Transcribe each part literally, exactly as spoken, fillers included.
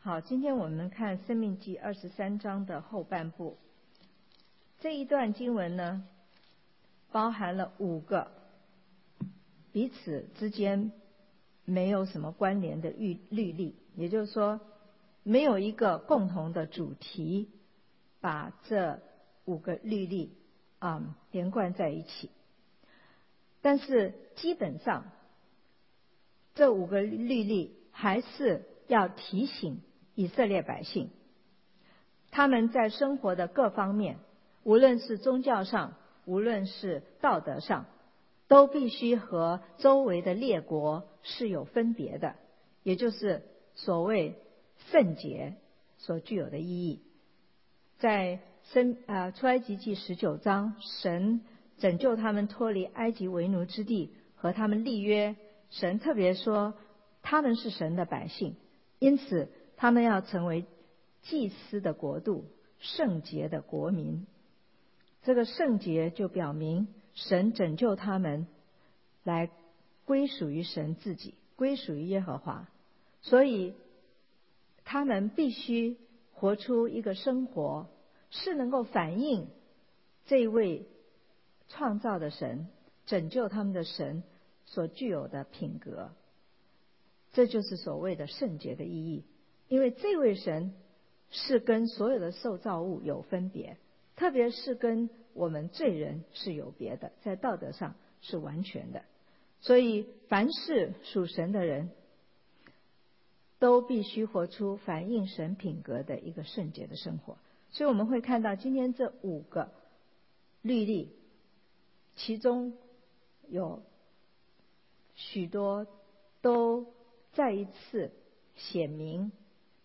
好，今天我们看《申命记》二十三章的后半部。这一段经文呢，包含了五个彼此之间没有什么关联的律律例，也就是说，没有一个共同的主题，把这五个律例啊、嗯、连贯在一起。但是基本上，这五个律例还是要提醒以色列百姓，他们在生活的各方面，无论是宗教上，无论是道德上，都必须和周围的列国是有分别的，也就是所谓圣洁所具有的意义。在申呃出埃及记十九章，神拯救他们脱离埃及为奴之地，和他们立约，神特别说他们是神的百姓，因此他们要成为祭司的国度，圣洁的国民。这个圣洁就表明神拯救他们来归属于神自己，归属于耶和华，所以他们必须活出一个生活，是能够反映这位创造的神，拯救他们的神所具有的品格。这就是所谓的圣洁的意义，因为这位神是跟所有的受造物有分别，特别是跟我们罪人是有别的，在道德上是完全的。所以凡是属神的人都必须活出反映神品格的一个圣洁的生活。所以我们会看到今天这五个律例，其中有许多都再一次显明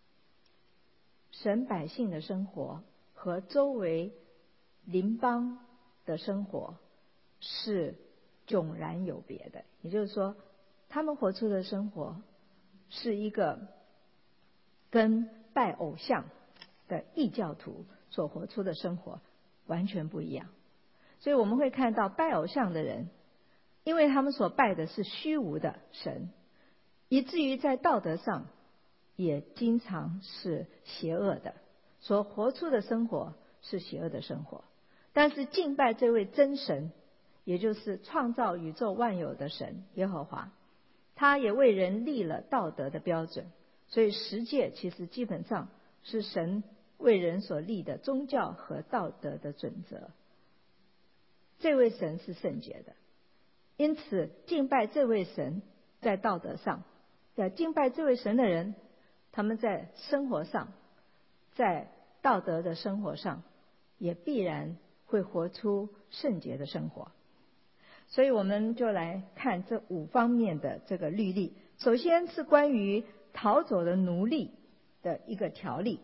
神百姓的生活和周围邻邦的生活是迥然有别的。也就是说，他们活出的生活是一个跟拜偶像的异教徒所活出的生活完全不一样。所以我们会看到拜偶像的人，因为他们所拜的是虚无的神，以至于在道德上也经常是邪恶的，所活出的生活是邪恶的生活。但是敬拜这位真神，也就是创造宇宙万有的神耶和华，他也为人立了道德的标准。所以十诫其实基本上是神为人所立的宗教和道德的准则。这位神是圣洁的，因此敬拜这位神在道德上，在敬拜这位神的人，他们在生活上，在道德的生活上也必然会活出圣洁的生活。所以我们就来看这五方面的这个律例。首先是关于逃走的奴隶的一个条例。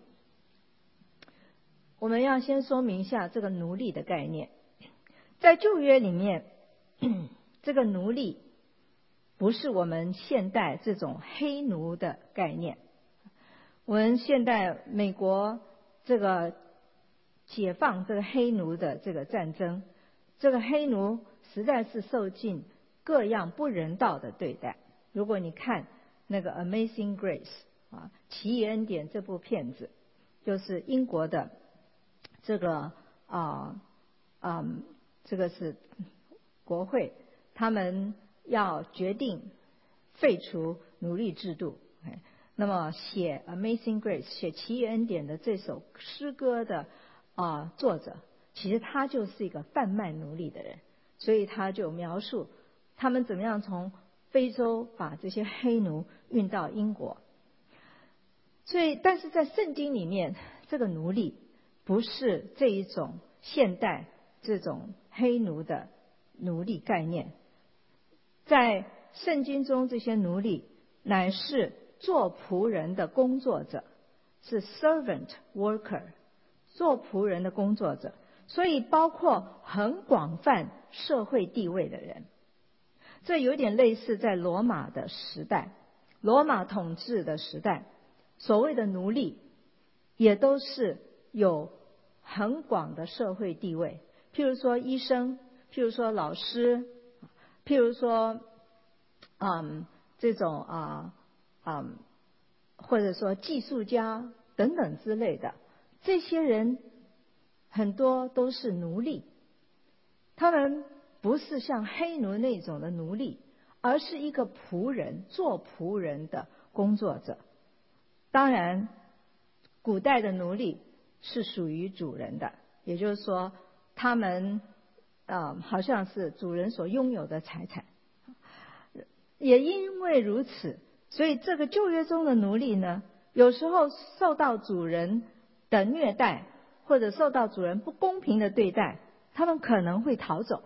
我们要先说明一下这个奴隶的概念。在旧约里面，这个奴隶不是我们现代这种黑奴的概念。我们现代美国这个解放这个黑奴的这个战争，这个黑奴实在是受尽各样不人道的对待。如果你看那个 Amazing Grace 啊，奇异恩典这部片子，就是英国的这个啊啊这个是国会，他们要决定废除奴隶制度。那么写 Amazing Grace 写奇异恩典的这首诗歌的啊作者，其实他就是一个贩卖奴隶的人，所以他就描述他们怎么样从非洲把这些黑奴运到英国。所以但是在圣经里面，这个奴隶不是这一种现代这种黑奴的奴隶概念。在圣经中，这些奴隶乃是做仆人的工作者，是 servant worker， 做仆人的工作者，所以包括很广泛社会地位的人。这有点类似在罗马的时代，罗马统治的时代，所谓的奴隶也都是有很广的社会地位，譬如说医生，譬如说老师，譬如说嗯这种啊嗯或者说技术家等等之类的，这些人很多都是奴隶，他们不是像黑奴那种的奴隶，而是一个仆人，做仆人的工作者。当然古代的奴隶是属于主人的，也就是说他们呃好像是主人所拥有的财产。也因为如此，所以这个旧约中的奴隶呢，有时候受到主人的虐待，或者受到主人不公平的对待，他们可能会逃走。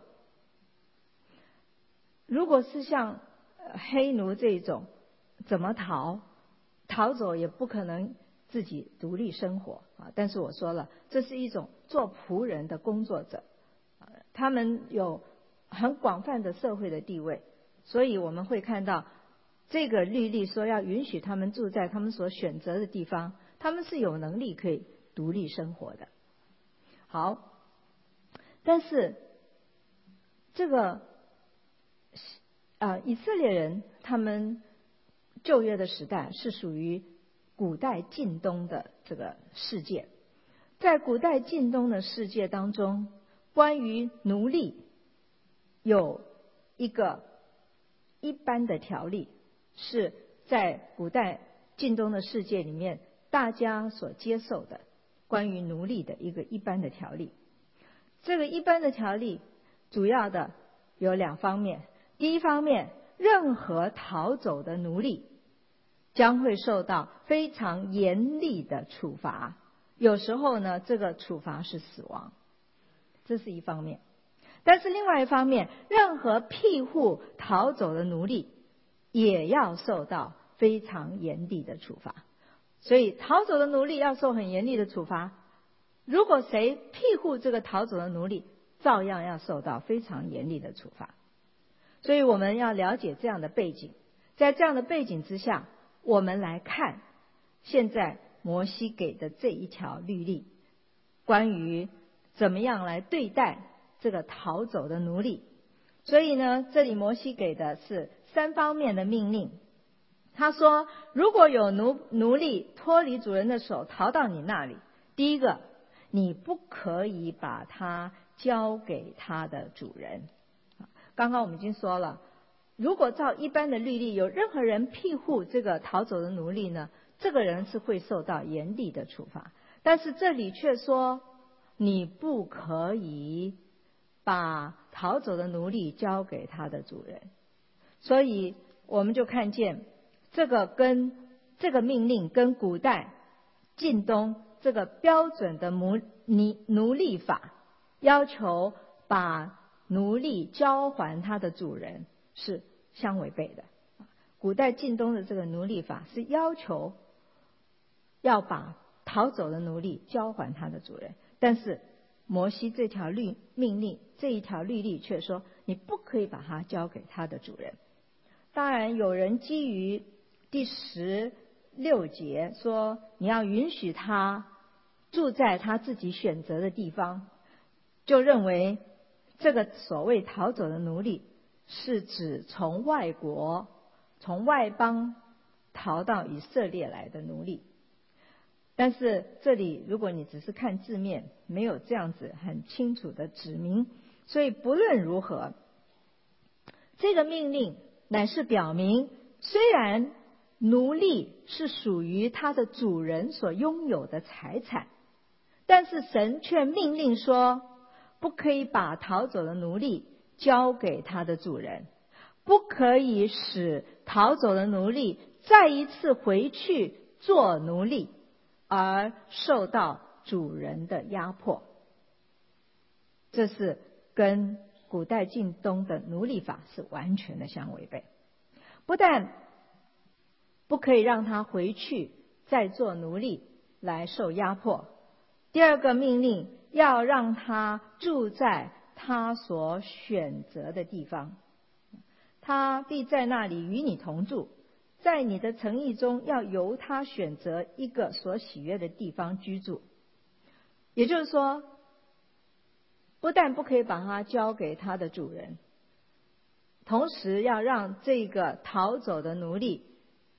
如果是像黑奴这种，怎么逃？逃走也不可能自己独立生活啊。但是我说了，这是一种做仆人的工作者，他们有很广泛的社会的地位，所以我们会看到这个律例说要允许他们住在他们所选择的地方，他们是有能力可以独立生活的。好，但是这个啊，以色列人他们旧约的时代是属于古代近东的这个世界，在古代近东的世界当中，关于奴隶有一个一般的条例，是在古代近东的世界里面大家所接受的关于奴隶的一个一般的条例。这个一般的条例主要的有两方面。第一方面，任何逃走的奴隶将会受到非常严厉的处罚，有时候呢，这个处罚是死亡，这是一方面。但是另外一方面，任何庇护逃走的奴隶也要受到非常严厉的处罚。所以逃走的奴隶要受很严厉的处罚，如果谁庇护这个逃走的奴隶，照样要受到非常严厉的处罚。所以我们要了解这样的背景，在这样的背景之下，我们来看现在摩西给的这一条律例，关于怎么样来对待这个逃走的奴隶。所以呢，这里摩西给的是三方面的命令。他说，如果有奴奴隶脱离主人的手逃到你那里，第一个，你不可以把他交给他的主人。刚刚我们已经说了，如果照一般的律例，有任何人庇护这个逃走的奴隶呢，这个人是会受到严厉的处罚。但是这里却说，你不可以把逃走的奴隶交给他的主人。所以我们就看见这个跟这个命令跟古代近东这个标准的奴奴隶法要求把奴隶交还他的主人是相违背的。古代近东的这个奴隶法是要求要把逃走的奴隶交还他的主人，但是摩西这条律命令这一条律例却说你不可以把它交给他的主人。当然有人基于第十六节说你要允许他住在他自己选择的地方，就认为这个所谓逃走的奴隶是指从外国从外邦逃到以色列来的奴隶。但是这里如果你只是看字面，没有这样子很清楚的指明，所以不论如何，这个命令乃是表明，虽然奴隶是属于他的主人所拥有的财产，但是神却命令说不可以把逃走的奴隶交给他的主人，不可以使逃走的奴隶再一次回去做奴隶而受到主人的压迫。这是跟古代近东的奴隶法是完全的相违背。不但不可以让他回去再做奴隶来受压迫，第二个命令要让他住在他所选择的地方，他必在那里与你同住，在你的城邑中要由他选择一个所喜悦的地方居住。也就是说，不但不可以把他交给他的主人，同时要让这个逃走的奴隶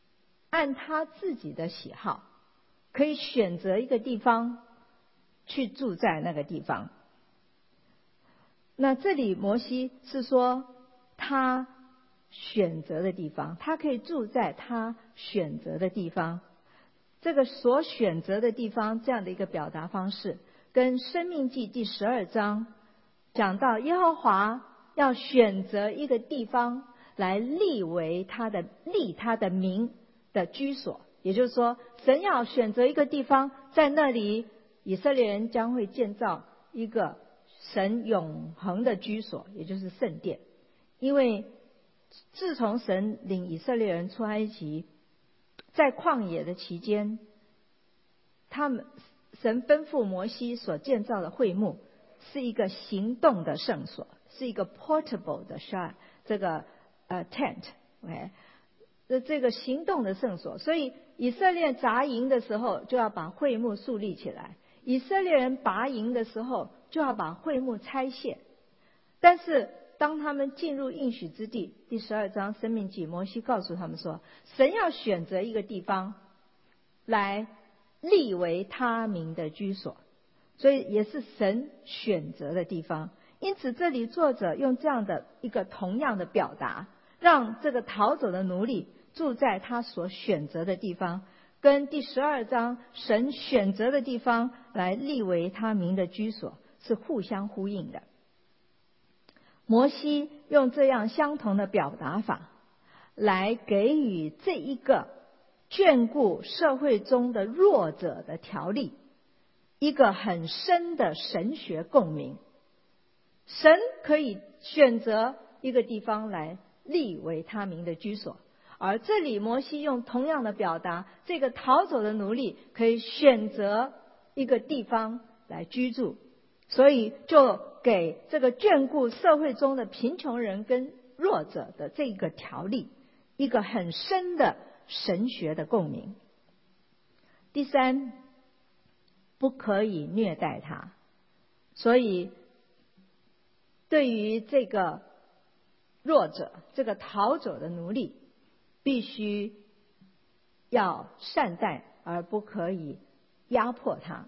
按他自己的喜好，可以选择一个地方去住在那个地方。那这里摩西是说他选择的地方，他可以住在他选择的地方。这个所选择的地方这样的一个表达方式，跟申命记第十二章讲到耶和华要选择一个地方来立为他的立他的名的居所，也就是说神要选择一个地方，在那里以色列人将会建造一个神永恒的居所，也就是圣殿。因为自从神领以色列人出埃及，在旷野的期间，他们神吩咐摩西所建造的会幕是一个行动的圣所，是一个 portable 的 shrine 这个呃 tent， okay？ 这个行动的圣所。所以以色列扎营的时候就要把会幕树立起来，以色列人拔营的时候就要把会幕拆卸。但是当他们进入应许之地，第十二章申命记，摩西告诉他们说，神要选择一个地方来立为他名的居所，所以也是神选择的地方。因此这里作者用这样的一个同样的表达，让这个逃走的奴隶住在他所选择的地方，跟第十二章神选择的地方来立为他名的居所是互相呼应的。摩西用这样相同的表达法来给予这一个眷顾社会中的弱者的条例一个很深的神学共鸣。神可以选择一个地方来立为他名的居所，而这里摩西用同样的表达，这个逃走的奴隶可以选择一个地方来居住，所以就给这个眷顾社会中的贫穷人跟弱者的这个条例一个很深的神学的共鸣。第三，不可以虐待他。所以对于这个弱者，这个逃走的奴隶，必须要善待，而不可以压迫他。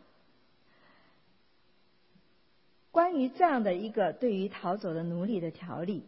关于这样的一个对于逃走的奴隶的条例，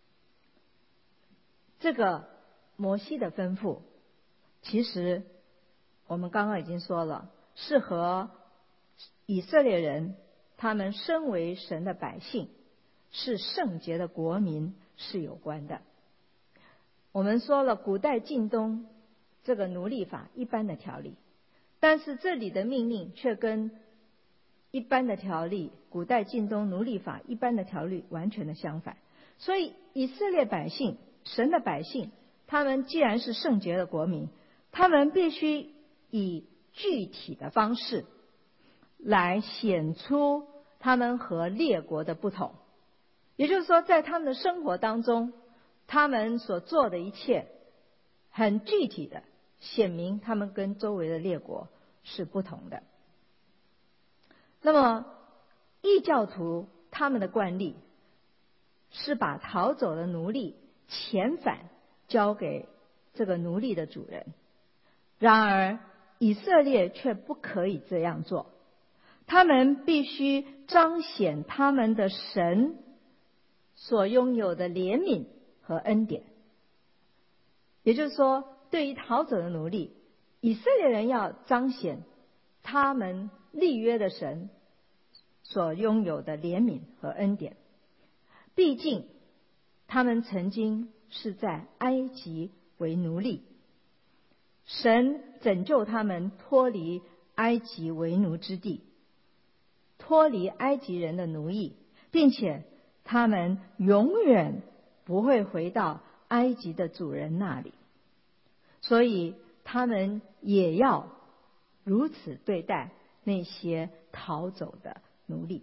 这个摩西的吩咐，其实我们刚刚已经说了，是和以色列人他们身为神的百姓，是圣洁的国民是有关的。我们说了古代近东这个奴隶法一般的条例，但是这里的命令却跟一般的条例，古代近东奴隶法一般的条例完全的相反。所以以色列百姓，神的百姓，他们既然是圣洁的国民，他们必须以具体的方式来显出他们和列国的不同。也就是说，在他们的生活当中，他们所做的一切很具体的显明他们跟周围的列国是不同的。那么异教徒他们的惯例是把逃走的奴隶遣返交给这个奴隶的主人，然而以色列却不可以这样做，他们必须彰显他们的神所拥有的怜悯和恩典。也就是说，对于逃走的奴隶，以色列人要彰显他们立约的神所拥有的怜悯和恩典。毕竟他们曾经是在埃及为奴隶，神拯救他们脱离埃及为奴之地，脱离埃及人的奴役，并且他们永远不会回到埃及的主人那里，所以他们也要如此对待那些逃走的奴隶。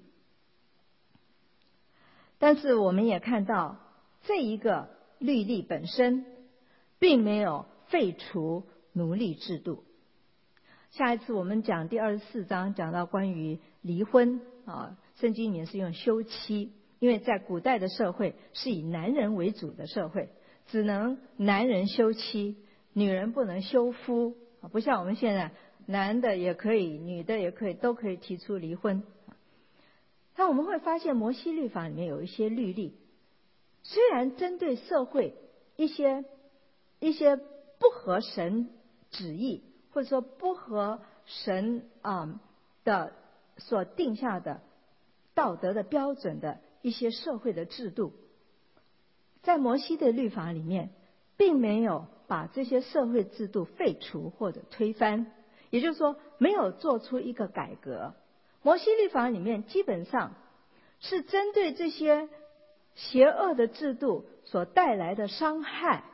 但是我们也看到，这一个律例本身并没有废除奴隶制度。下一次我们讲第二十四章，讲到关于离婚啊，圣经里面是用休妻，因为在古代的社会是以男人为主的社会，只能男人休妻， 女人不能休夫，不像我们现在男的也可以，女的也可以，都可以提出离婚。但我们会发现摩西律法里面有一些律例，虽然针对社会一些一些不合神旨意，或者说不合神啊、嗯、的所定下的道德的标准的一些社会的制度，在摩西的律法里面并没有把这些社会制度废除或者推翻，也就是说没有做出一个改革。摩西律法里面基本上是针对这些邪恶的制度所带来的伤害，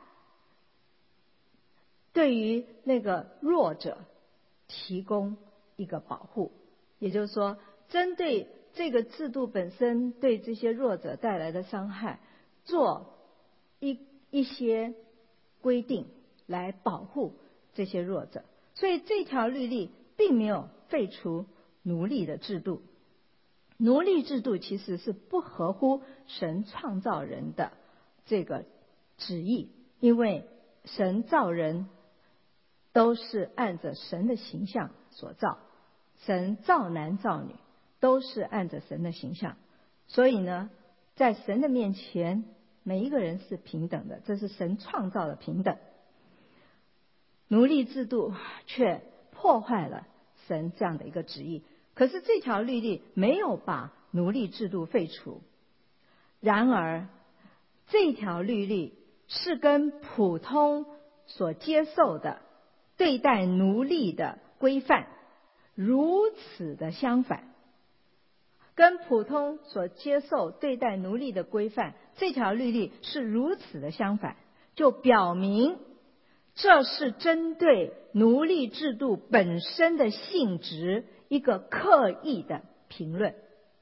对于那个弱者提供一个保护，也就是说针对这个制度本身对这些弱者带来的伤害做一一些规定来保护这些弱者。所以这条律例并没有废除奴隶的制度，奴隶制度其实是不合乎神创造人的这个旨意，因为神造人都是按着神的形象所造，神造男造女都是按着神的形象，所以呢，在神的面前每一个人是平等的，这是神创造的平等。奴隶制度却破坏了神这样的一个旨意，可是这条律例没有把奴隶制度废除，然而这条律例是跟普通所接受的对待奴隶的规范如此的相反，跟普通所接受对待奴隶的规范，这条律例是如此的相反，就表明这是针对奴隶制度本身的性质一个刻意的评论。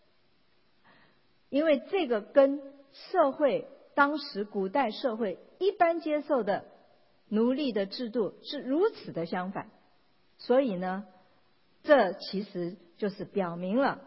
因为这个跟社会当时古代社会一般接受的奴隶的制度是如此的相反，所以呢，这其实就是表明了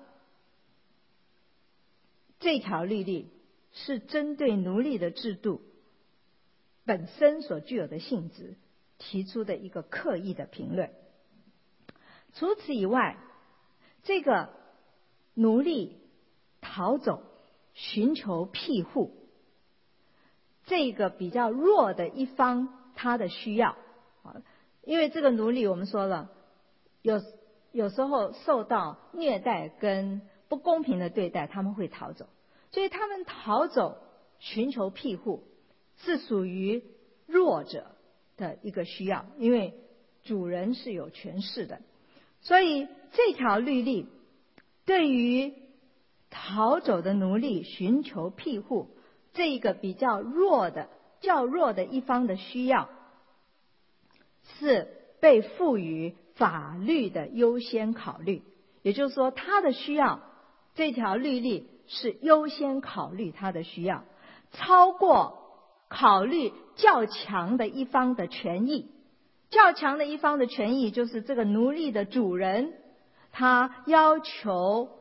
这条律例是针对奴隶的制度本身所具有的性质提出的一个刻意的评论。除此以外，这个奴隶逃走寻求庇护，这个比较弱的一方他的需要，因为这个奴隶我们说了，有有时候受到虐待跟不公平的对待，他们会逃走，所以他们逃走寻求庇护是属于弱者的一个需要，因为主人是有权势的，所以这条律例对于逃走的奴隶寻求庇护这个比较弱的较弱的一方的需要，是被赋予法律的优先考虑，也就是说他的需要，这条律例是优先考虑他的需要，超过考虑较强的一方的权益。较强的一方的权益就是这个奴隶的主人，他要求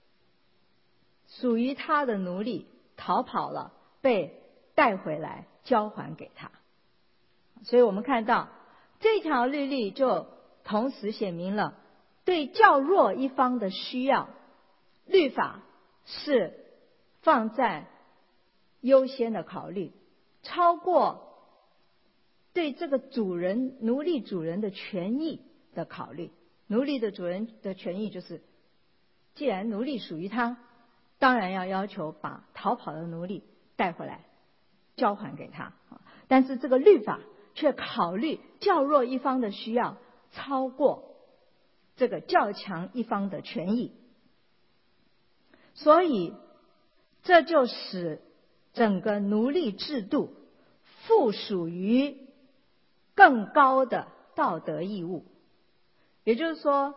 属于他的奴隶逃跑了，被带回来交还给他。所以我们看到这条律例就同时显明了对较弱一方的需要，律法是放在优先的考虑，超过对这个主人奴隶主人的权益的考虑。奴隶的主人的权益就是，既然奴隶属于他，当然要要求把逃跑的奴隶带回来交还给他。但是这个律法却考虑较弱一方的需要，超过这个较强一方的权益，所以这就使整个奴隶制度附属于更高的道德义务。也就是说，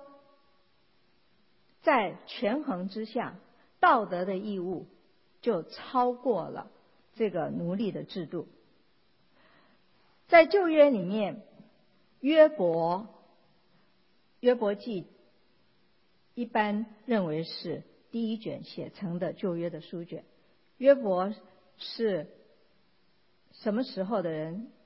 在权衡之下，道德的义务就超过了这个奴隶的制度。在旧约里面，约伯约伯记一般认为是第一卷写成的旧约的书卷。约伯是什么时候的人？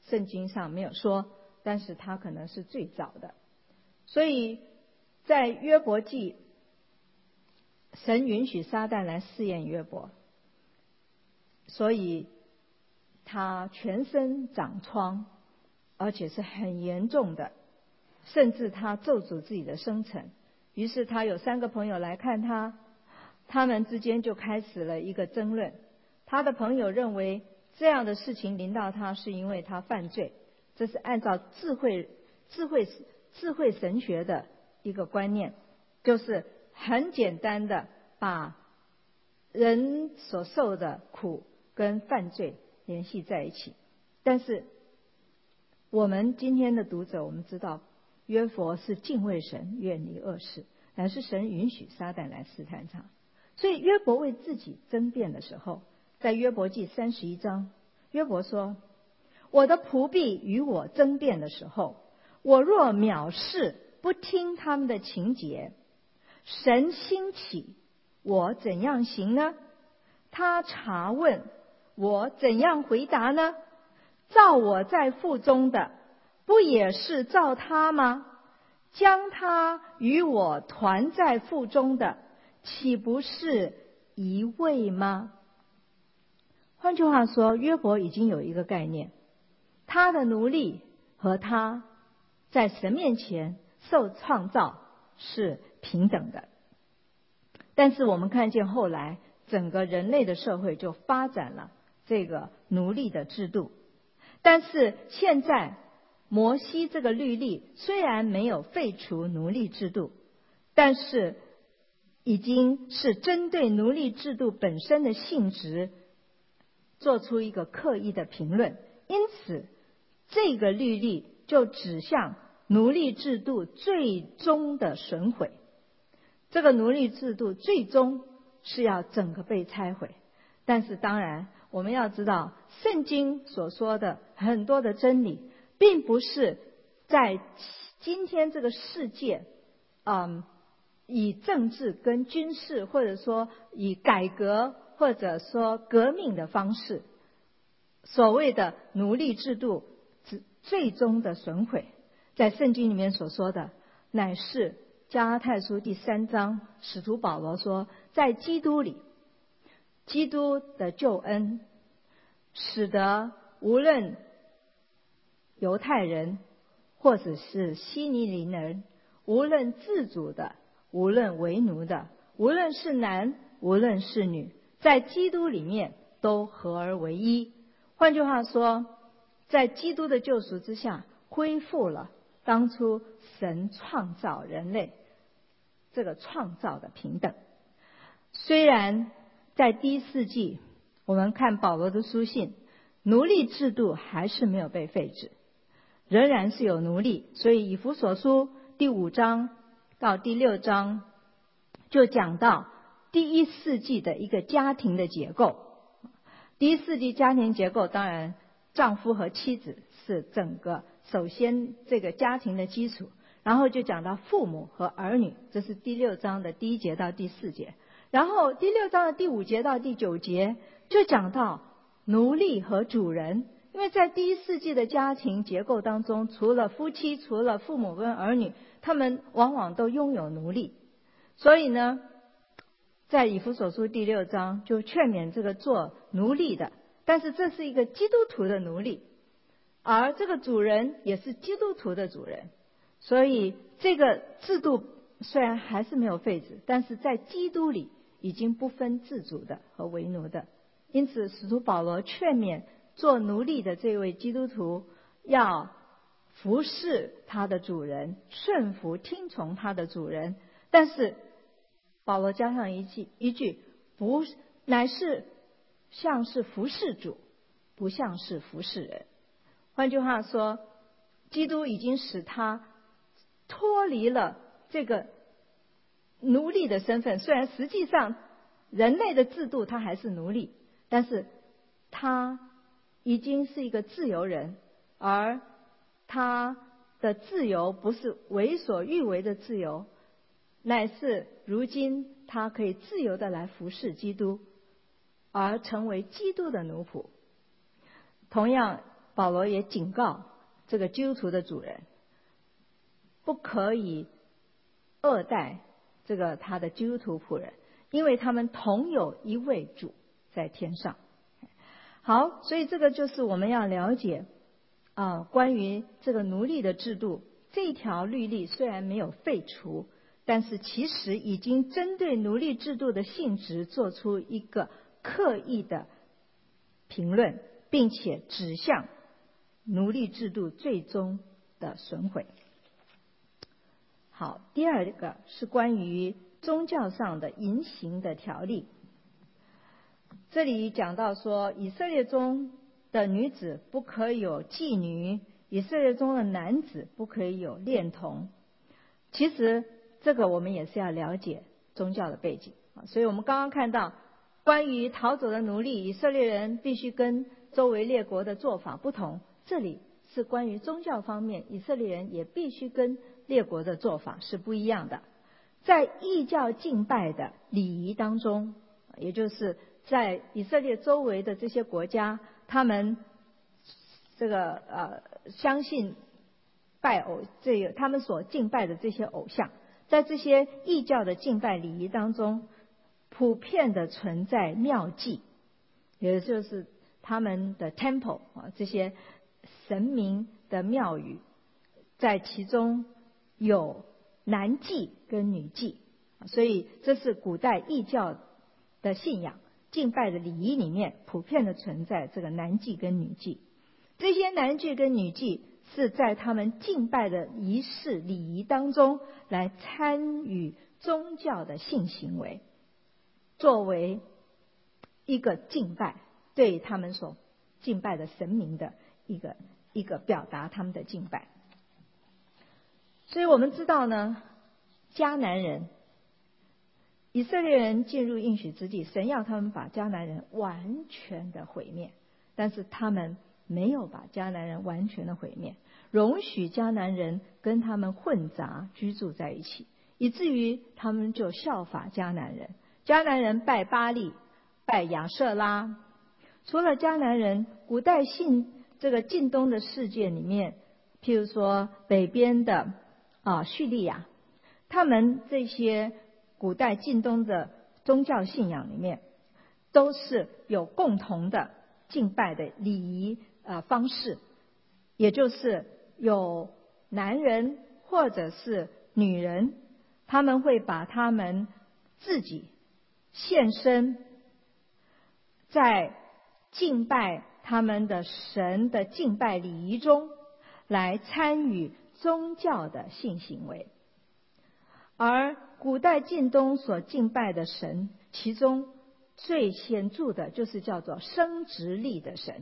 圣经上没有说，但是他可能是最早的。所以在约伯记，神允许撒旦来试验约伯，所以他全身长疮，而且是很严重的，甚至他咒诅自己的生辰。于是他有三个朋友来看他，他们之间就开始了一个争论。他的朋友认为这样的事情临到他是因为他犯罪，这是按照智慧智慧智慧神学的一个观念，就是很简单的把人所受的苦跟犯罪联系在一起。但是我们今天的读者，我们知道约伯是敬畏神，远离恶事，乃是神允许撒旦来试探他。所以约伯为自己争辩的时候，在约伯记三十一章，约伯说：我的仆婢与我争辩的时候，我若藐视，不听他们的情节，神兴起，我怎样行呢？他查问，我怎样回答呢？造我在腹中的，不也是造他吗？将他与我团在腹中的，岂不是一位吗？换句话说，约伯已经有一个概念，他的奴隶和他在神面前受创造是平等的。但是我们看见后来整个人类的社会就发展了这个奴隶的制度。但是现在摩西这个律例虽然没有废除奴隶制度，但是已经是针对奴隶制度本身的性质做出一个刻意的评论。因此这个律例就指向奴隶制度最终的损毁。这个奴隶制度最终是要整个被拆毁。但是当然我们要知道，圣经所说的很多的真理并不是在今天这个世界嗯，以政治跟军事，或者说以改革或者说革命的方式，所谓的奴隶制度最终的损毁，在圣经里面所说的乃是加拉太书第三章，使徒保罗说，在基督里，基督的救恩使得无论犹太人或者是希尼林人，无论自主的，无论为奴的，无论是男无论是女，在基督里面都合而为一。换句话说，在基督的救赎之下，恢复了当初神创造人类这个创造的平等。虽然在第一世纪我们看保罗的书信，奴隶制度还是没有被废止，仍然是有奴隶。所以以弗所书第五章到第六章就讲到第一世纪的一个家庭的结构。第一世纪家庭结构，当然丈夫和妻子是整个首先这个家庭的基础，然后就讲到父母和儿女，这是第六章的第一节到第四节。然后第六章的第五节到第九节就讲到奴隶和主人。因为在第一世纪的家庭结构当中，除了夫妻，除了父母跟儿女，他们往往都拥有奴隶。所以呢，在以弗所书第六章就劝勉这个做奴隶的，但是这是一个基督徒的奴隶，而这个主人也是基督徒的主人。所以这个制度虽然还是没有废止，但是在基督里已经不分自主的和为奴的。因此使徒保罗劝勉做奴隶的这位基督徒要服侍他的主人，顺服听从他的主人。但是保罗加上一句一句不乃是像是服侍主，不像是服侍人。换句话说，基督已经使他脱离了这个奴隶的身份。虽然实际上人类的制度他还是奴隶，但是他已经是一个自由人，而他的自由不是为所欲为的自由，乃是如今他可以自由的来服侍基督，而成为基督的奴仆。同样保罗也警告这个基督徒的主人，不可以恶待这个他的基督徒仆人，因为他们同有一位主在天上。好，所以这个就是我们要了解啊，关于这个奴隶的制度，这条律例虽然没有废除，但是其实已经针对奴隶制度的性质做出一个刻意的评论，并且指向奴隶制度最终的损毁。好，第二个是关于宗教上的淫行的条例。这里讲到说，以色列中的女子不可以有妓女，以色列中的男子不可以有恋童。其实这个我们也是要了解宗教的背景，所以我们刚刚看到关于逃走的奴隶，以色列人必须跟周围列国的做法不同，这里是关于宗教方面，以色列人也必须跟列国的做法是不一样的。在异教敬拜的礼仪当中，也就是在以色列周围的这些国家，他们这个呃相信拜偶，这个他们所敬拜的这些偶像，在这些异教的敬拜礼仪当中，普遍的存在庙祭，也就是他们的 temple 啊，这些神明的庙宇，在其中有男祭跟女祭，所以这是古代异教的信仰敬拜的礼仪里面普遍的存在这个男祭跟女祭。这些男祭跟女祭是在他们敬拜的仪式礼仪当中来参与宗教的性行为，作为一个敬拜，对他们所敬拜的神明的一个一个表达他们的敬拜。所以我们知道呢，迦南人，以色列人进入应许之地，神要他们把迦南人完全的毁灭，但是他们没有把迦南人完全的毁灭，容许迦南人跟他们混杂居住在一起，以至于他们就效法迦南人。迦南人拜巴力，拜亚舍拉。除了迦南人，古代信这个近东的世界里面，譬如说北边的啊叙利亚，他们这些古代近东的宗教信仰里面，都是有共同的敬拜的礼仪呃方式，也就是有男人或者是女人，他们会把他们自己献身，在敬拜他们的神的敬拜礼仪中来参与宗教的性行为。而古代近东所敬拜的神，其中最显著的就是叫做生殖力的神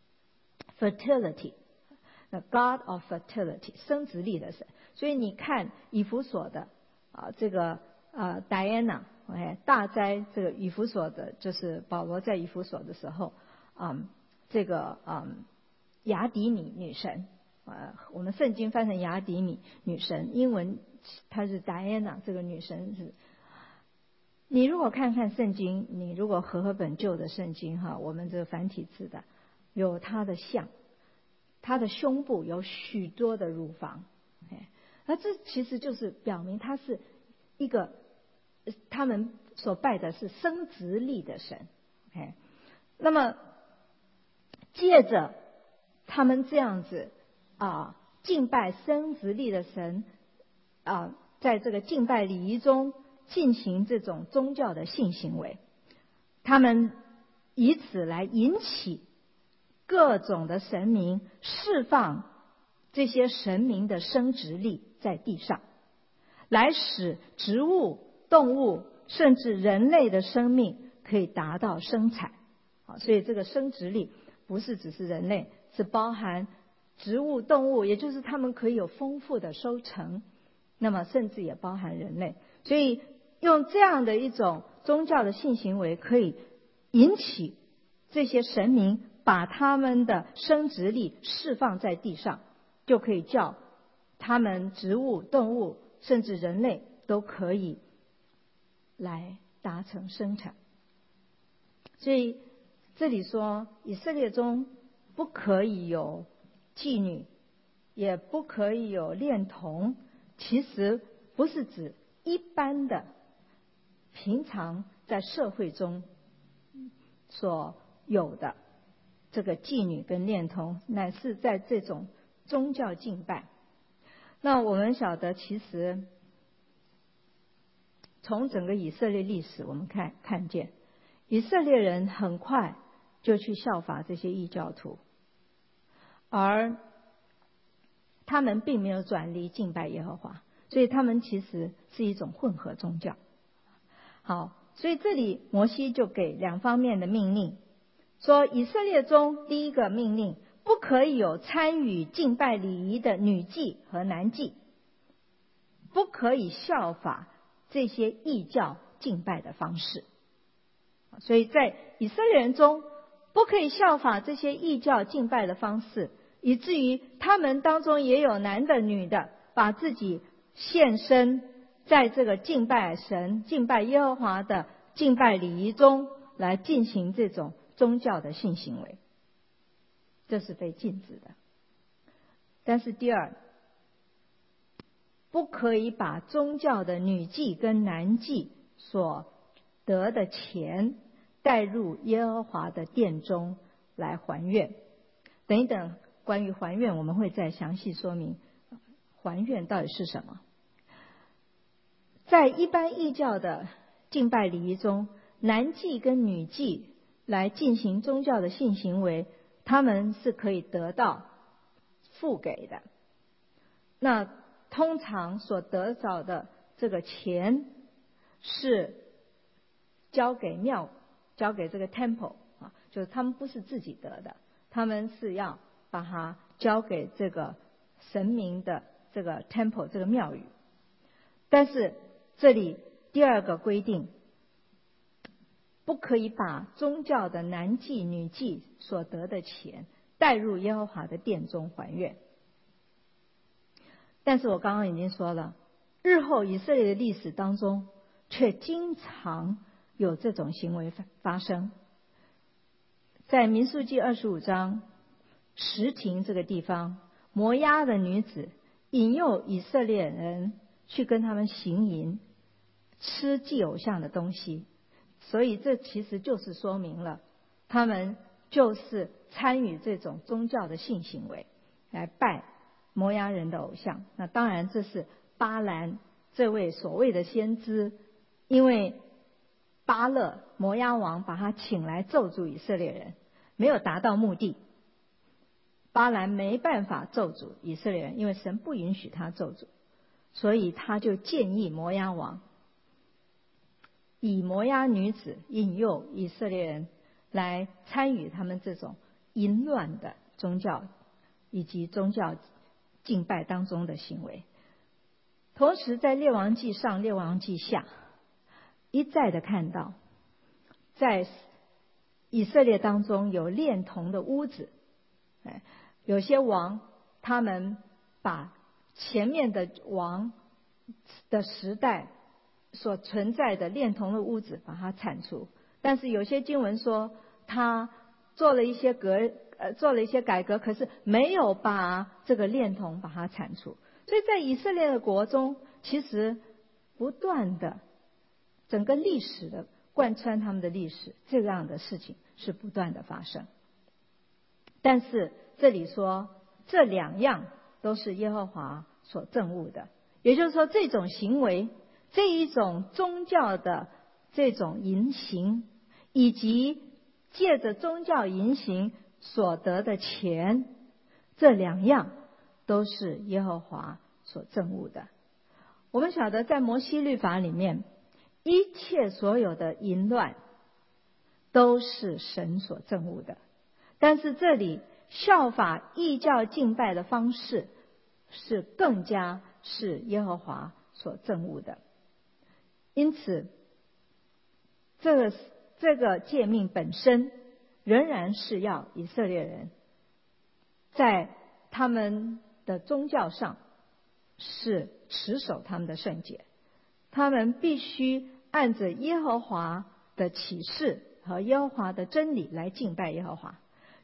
fertility， the God of fertility， 生殖力的神。所以你看以弗所的啊这个啊 Diana， 哎大灾这个以弗所的，就是保罗在以弗所的时候啊、嗯、这个啊、嗯、雅底米女神啊，我们圣经翻成雅底米女神，英文她是 Diana， 这个女神是。你如果看看圣经，你如果和合本旧的圣经哈，我们这个繁体字的，有她的像，她的胸部有许多的乳房，哎，那这其实就是表明她是一个他们所拜的是生殖力的神，哎，那么借着他们这样子啊敬拜生殖力的神啊，在这个敬拜礼仪中进行这种宗教的性行为，他们以此来引起各种的神明释放这些神明的生殖力在地上，来使植物、动物甚至人类的生命可以达到生产。所以这个生殖力不是只是人类，是包含植物、动物，也就是他们可以有丰富的收成，那么甚至也包含人类。所以用这样的一种宗教的性行为，可以引起这些神明把他们的生殖力释放在地上，就可以叫他们植物、动物甚至人类都可以来达成生产。所以这里说以色列中不可以有妓女，也不可以有恋童，其实不是指一般的平常在社会中所有的这个妓女跟恋童，乃是在这种宗教敬拜。那我们晓得，其实从整个以色列历史我们看看见，以色列人很快就去效法这些异教徒，而他们并没有转离敬拜耶和华，所以他们其实是一种混合宗教。好，所以这里摩西就给两方面的命令，说以色列中第一个命令，不可以有参与敬拜礼仪的女妓和男妓，不可以效法这些异教敬拜的方式。所以在以色列人中不可以效法这些异教敬拜的方式，以至于他们当中也有男的女的把自己献身在这个敬拜神、敬拜耶和华的敬拜礼仪中来进行这种宗教的性行为，这是被禁止的。但是第二，不可以把宗教的女妓跟男妓所得的钱带入耶和华的殿中来还愿。等一等，关于还愿我们会再详细说明还愿到底是什么。在一般异教的敬拜礼仪中，男妓跟女妓来进行宗教的性行为，他们是可以得到付给的。那通常所得着的这个钱是交给庙，交给这个 temple 啊，就是他们不是自己得的，他们是要把它交给这个神明的这个 temple 这个庙宇。但是这里第二个规定，不可以把宗教的男妓女妓所得的钱带入耶和华的殿中还愿。但是我刚刚已经说了，日后以色列的历史当中却经常有这种行为发生。在民数记二十五章什亭这个地方，摩押的女子引诱以色列人去跟他们行淫，吃祭偶像的东西，所以这其实就是说明了他们就是参与这种宗教的性行为，来拜摩押人的偶像。那当然这是巴兰这位所谓的先知，因为巴勒摩押王把他请来咒诅以色列人，没有达到目的。巴兰没办法咒诅以色列人，因为神不允许他咒诅，所以他就建议摩押王以摩押女子引诱以色列人来参与他们这种淫乱的宗教以及宗教敬拜当中的行为。同时在列王记上、列王记下一再的看到，在以色列当中有恋童的屋子，有些王他们把前面的王的时代所存在的恋童的屋子把它铲除，但是有些经文说他做了一些革呃做了一些改革，可是没有把这个恋童把它铲除。所以在以色列的国中，其实不断的整个历史的贯穿他们的历史，这样的事情是不断的发生。但是这里说这两样都是耶和华所憎恶的，也就是说这种行为，这一种宗教的这种淫行，以及借着宗教淫行所得的钱，这两样都是耶和华所憎恶的。我们晓得在摩西律法里面，一切所有的淫乱都是神所憎恶的，但是这里效法异教敬拜的方式是更加是耶和华所憎恶的。因此这个这个诫命本身仍然是要以色列人在他们的宗教上是持守他们的圣洁，他们必须按着耶和华的启示和耶和华的真理来敬拜耶和华，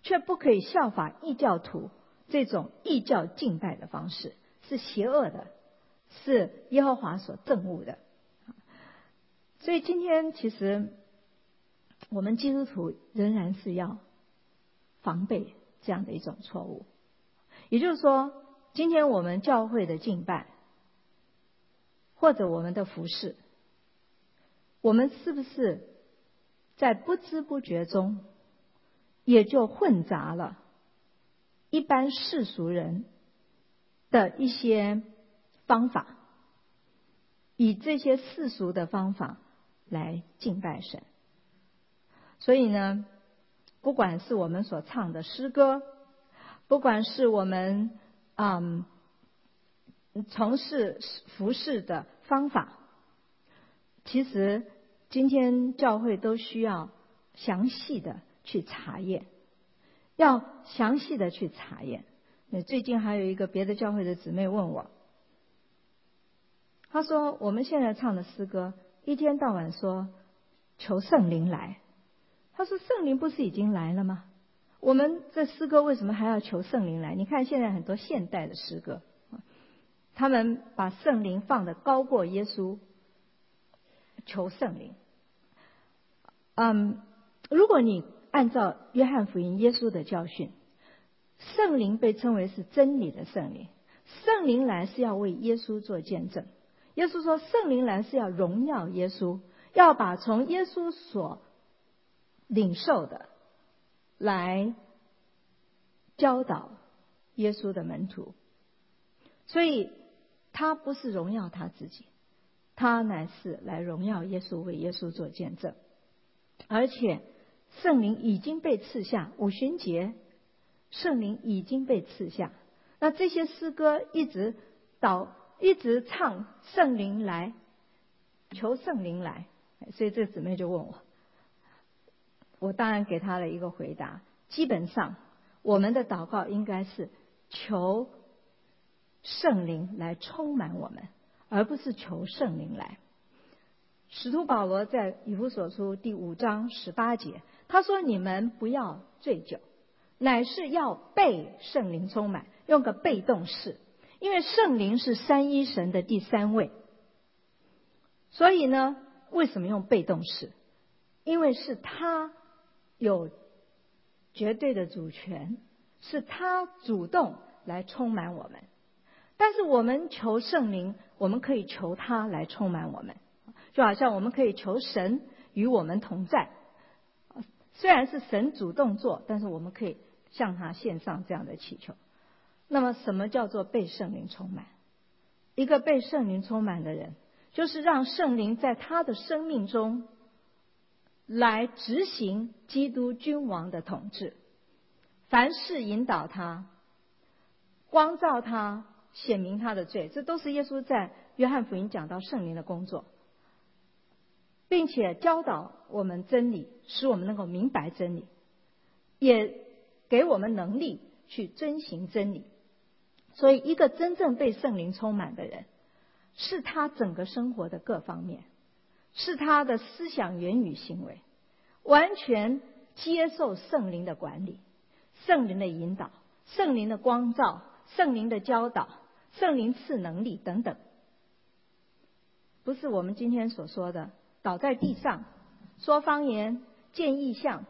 却不可以效法异教徒这种异教敬拜的方式，是邪恶的，是耶和华所憎恶的。所以今天其实我们基督徒仍然是要防备这样的一种错误。也就是说，今天我们教会的敬拜或者我们的服事，我们是不是在不知不觉中也就混杂了一般世俗人的一些方法，以这些世俗的方法来敬拜神。所以呢，不管是我们所唱的诗歌，不管是我们嗯从事服事的方法，其实今天教会都需要详细的去查验，要详细的去查验。那最近还有一个别的教会的姊妹问我，她说我们现在唱的诗歌一天到晚说求圣灵来，她说圣灵不是已经来了吗？我们这诗歌为什么还要求圣灵来？你看现在很多现代的诗歌，他们把圣灵放得高过耶稣，求圣灵。嗯，如果你按照约翰福音耶稣的教训，圣灵被称为是真理的圣灵，圣灵来是要为耶稣做见证。耶稣说圣灵来是要荣耀耶稣，要把从耶稣所领受的来教导耶稣的门徒。所以他不是荣耀他自己，他乃是来荣耀耶稣，为耶稣做见证。而且圣灵已经被赐下，五旬节圣灵已经被赐下。那这些诗歌一直祷一直唱圣灵来，求圣灵来。所以这姊妹就问我，我当然给她了一个回答，基本上我们的祷告应该是求圣灵来充满我们，而不是求圣灵来。使徒保罗在以弗所书第五章十八节，他说你们不要醉酒，乃是要被圣灵充满，用个被动式，因为圣灵是三一神的第三位。所以呢，为什么用被动式？因为是他有绝对的主权，是他主动来充满我们。但是我们求圣灵，我们可以求他来充满我们，就好像我们可以求神与我们同在。虽然是神主动做，但是我们可以向他献上这样的祈求。那么什么叫做被圣灵充满？一个被圣灵充满的人，就是让圣灵在他的生命中来执行基督君王的统治，凡事引导他，光照他，显明他的罪。这都是耶稣在约翰福音讲到圣灵的工作，并且教导我们真理，使我们能够明白真理，也给我们能力去遵行真理。所以一个真正被圣灵充满的人，是他整个生活的各方面，是他的思想言语行为完全接受圣灵的管理，圣灵的引导，圣灵的光照，圣灵的教导，圣灵赐能力等等。不是我们今天所说的倒在地上说方言见异象。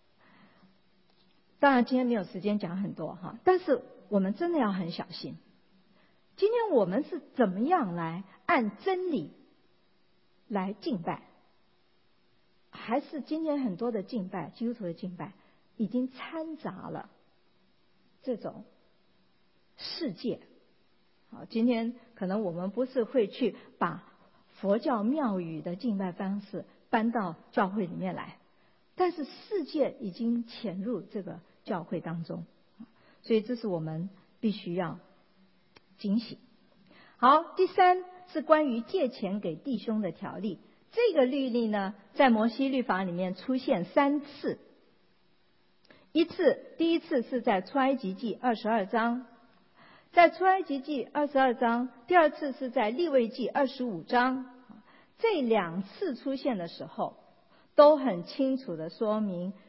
当然今天没有时间讲很多哈，但是我们真的要很小心。今天我们是怎么样来按真理来敬拜？还是今天很多的敬拜，基督徒的敬拜已经掺杂了这种世界。好，今天可能我们不是会去把佛教庙宇的敬拜方式搬到教会里面来，但是世界已经潜入这个教会当中，所以这是我们必须要警醒。好，第三是关于借钱给弟兄的条例。这个律例呢，在摩西律法里面出现三次。一次，第一次是在出埃及记二十二章，在出埃及记二十二章；第二次是在利未记二十五章。这两次出现的时候，都很清楚地说明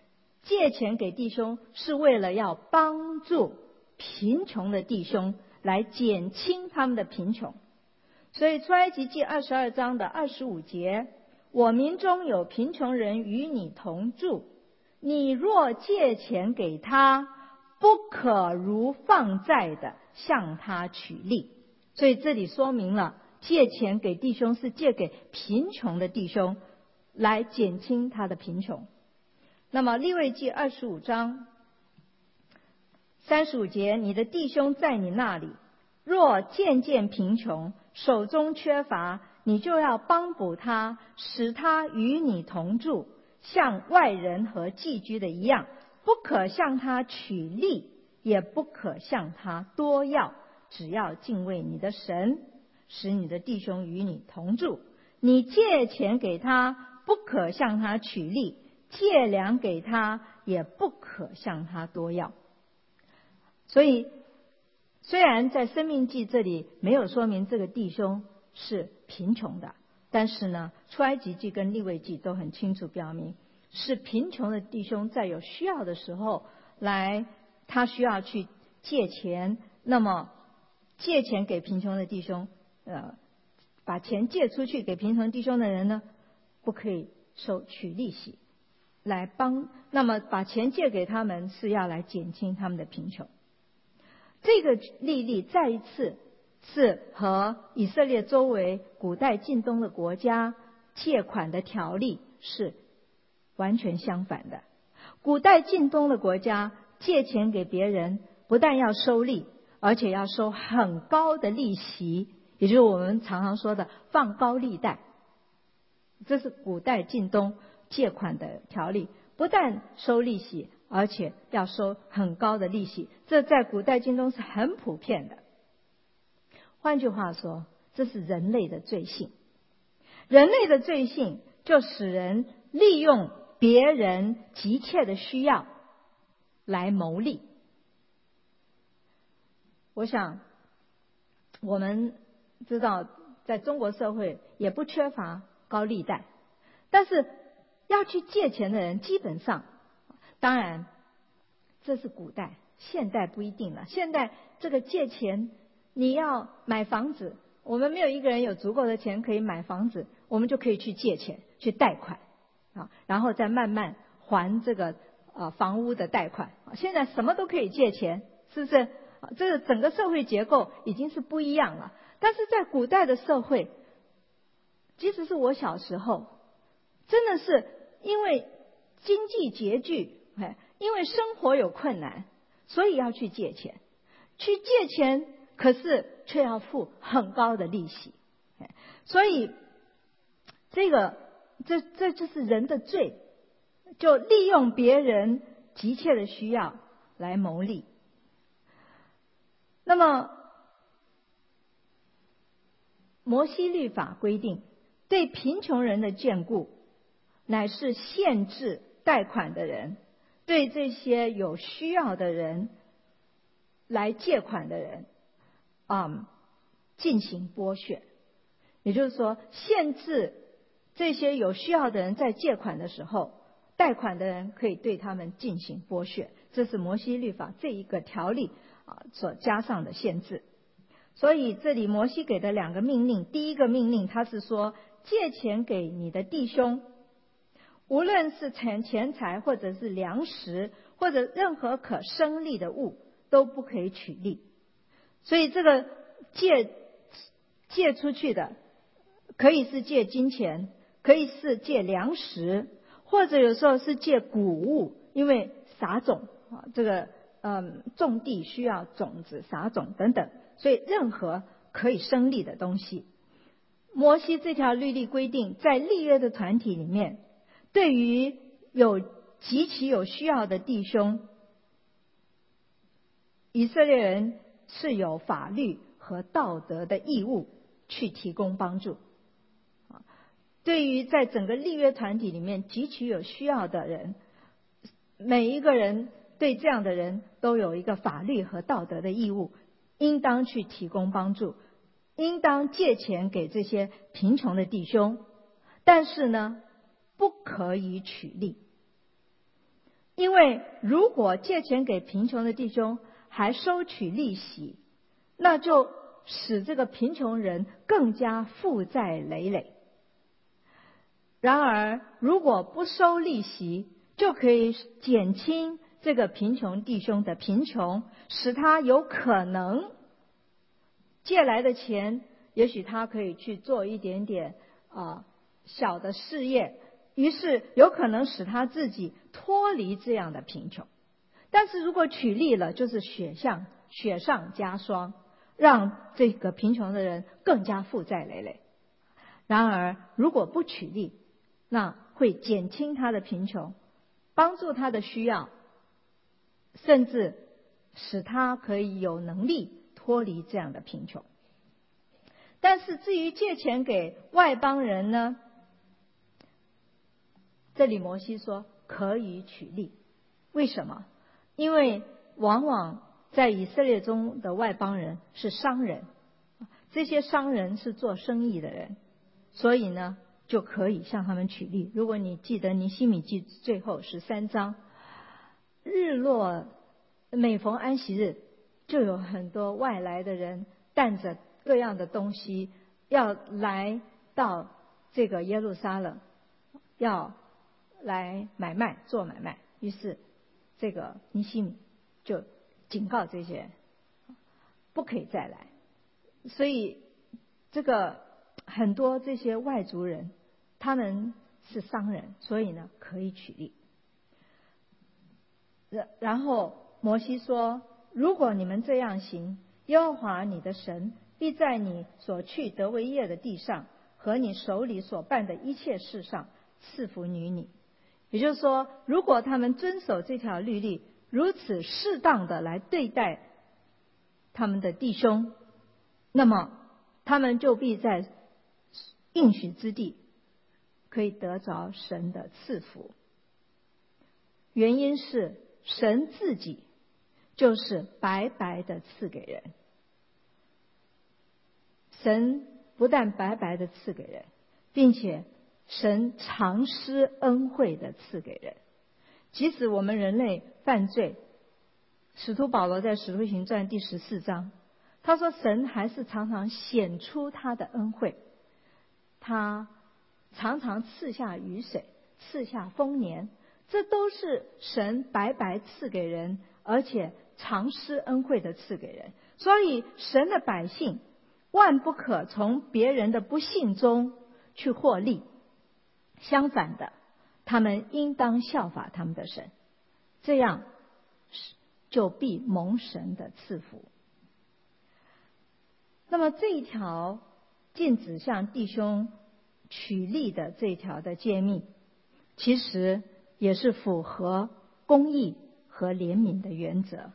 借钱给弟兄是为了要帮助贫穷的弟兄，来减轻他们的贫穷。所以出埃及记二十二章的二十五节，我民中有贫穷人与你同住，你若借钱给他，不可如放债的向他取利。所以这里说明了，借钱给弟兄是借给贫穷的弟兄，来减轻他的贫穷。那么利未记二十五章三十五节，你的弟兄在你那里，若渐渐贫穷，手中缺乏，你就要帮补他，使他与你同住，像外人和寄居的一样，不可向他取利，也不可向他多要，只要敬畏你的神，使你的弟兄与你同住。你借钱给他，不可向他取利，借粮给他，也不可向他多要。所以虽然在申命记这里没有说明这个弟兄是贫穷的，但是呢，出埃及记跟利未记都很清楚表明，是贫穷的弟兄在有需要的时候来，他需要去借钱，那么借钱给贫穷的弟兄，呃，把钱借出去给贫穷弟兄的人呢，不可以收取利息，来帮，那么把钱借给他们是要来减轻他们的贫穷。这个例例再一次是和以色列周围古代近东的国家借款的条例是完全相反的。古代近东的国家借钱给别人，不但要收利，而且要收很高的利息，也就是我们常常说的放高利贷。这是古代近东借款的条例，不但收利息，而且要收很高的利息，这在古代近东是很普遍的。换句话说，这是人类的罪性。人类的罪性就使人利用别人急切的需要来牟利。我想我们知道在中国社会也不缺乏高利贷，但是要去借钱的人基本上，当然这是古代，现代不一定了。现代这个借钱，你要买房子，我们没有一个人有足够的钱可以买房子，我们就可以去借钱去贷款啊，然后再慢慢还这个呃房屋的贷款。现在什么都可以借钱，是不是？这个整个社会结构已经是不一样了。但是在古代的社会，即使是我小时候，真的是因为经济拮据，因为生活有困难，所以要去借钱。去借钱，可是却要付很高的利息。所以这个这这就是人的罪，就利用别人急切的需要来牟利。那么摩西律法规定，对贫穷人的眷顾乃是限制贷款的人对这些有需要的人来借款的人啊、嗯、进行剥削。也就是说，限制这些有需要的人在借款的时候，贷款的人可以对他们进行剥削。这是摩西律法这一个条例啊所加上的限制。所以这里摩西给的两个命令，第一个命令他是说，借钱给你的弟兄，无论是钱钱财或者是粮食或者任何可生利的物，都不可以取利。所以这个借借出去的可以是借金钱，可以是借粮食，或者有时候是借谷物，因为撒种啊，这个嗯种地需要种子撒种等等，所以任何可以生利的东西。摩西这条律例规定，在立约的团体里面，对于有极其有需要的弟兄，以色列人是有法律和道德的义务去提供帮助。对于在整个立约团体里面极其有需要的人，每一个人对这样的人都有一个法律和道德的义务，应当去提供帮助，应当借钱给这些贫穷的弟兄，但是呢，不可以取利。 因为如果借钱给贫穷的弟兄还收取利息，那就使这个贫穷人更加负债累累。然而如果不收利息，就可以减轻这个贫穷弟兄的贫穷，使他有可能借来的钱，也许他可以去做一点点啊、呃、小的事业，于是有可能使他自己脱离这样的贫穷。但是如果取利了，就是雪上雪上加霜，让这个贫穷的人更加负债累累。然而如果不取利，那会减轻他的贫穷，帮助他的需要，甚至使他可以有能力脱离这样的贫穷。但是至于借钱给外邦人呢，这里摩西说可以取利。为什么？因为往往在以色列中的外邦人是商人，这些商人是做生意的人，所以呢就可以向他们取利。如果你记得尼希米记最后十三章，日落每逢安息日，就有很多外来的人带着各样的东西要来到这个耶路撒冷，要来买卖做买卖。于是这个尼希米就警告这些人不可以再来。所以这个很多这些外族人他们是商人，所以呢可以取利。然后摩西说，如果你们这样行，耶和华你的神必在你所去得为业的地上和你手里所办的一切事上赐福于你。也就是说，如果他们遵守这条律例，如此适当的来对待他们的弟兄，那么他们就必在应许之地可以得着神的赐福。原因是神自己就是白白的赐给人。神不但白白的赐给人，并且神常施恩惠的赐给人。即使我们人类犯罪，使徒保罗在使徒行传第十四章他说，神还是常常显出他的恩惠，他常常赐下雨水，赐下丰年，这都是神白白赐给人，而且常施恩惠的赐给人。所以神的百姓万不可从别人的不幸中去获利，相反的，他们应当效法他们的神，这样就必蒙神的赐福。那么这一条禁止向弟兄取利的这一条的诫命，其实也是符合公义和怜悯的原则。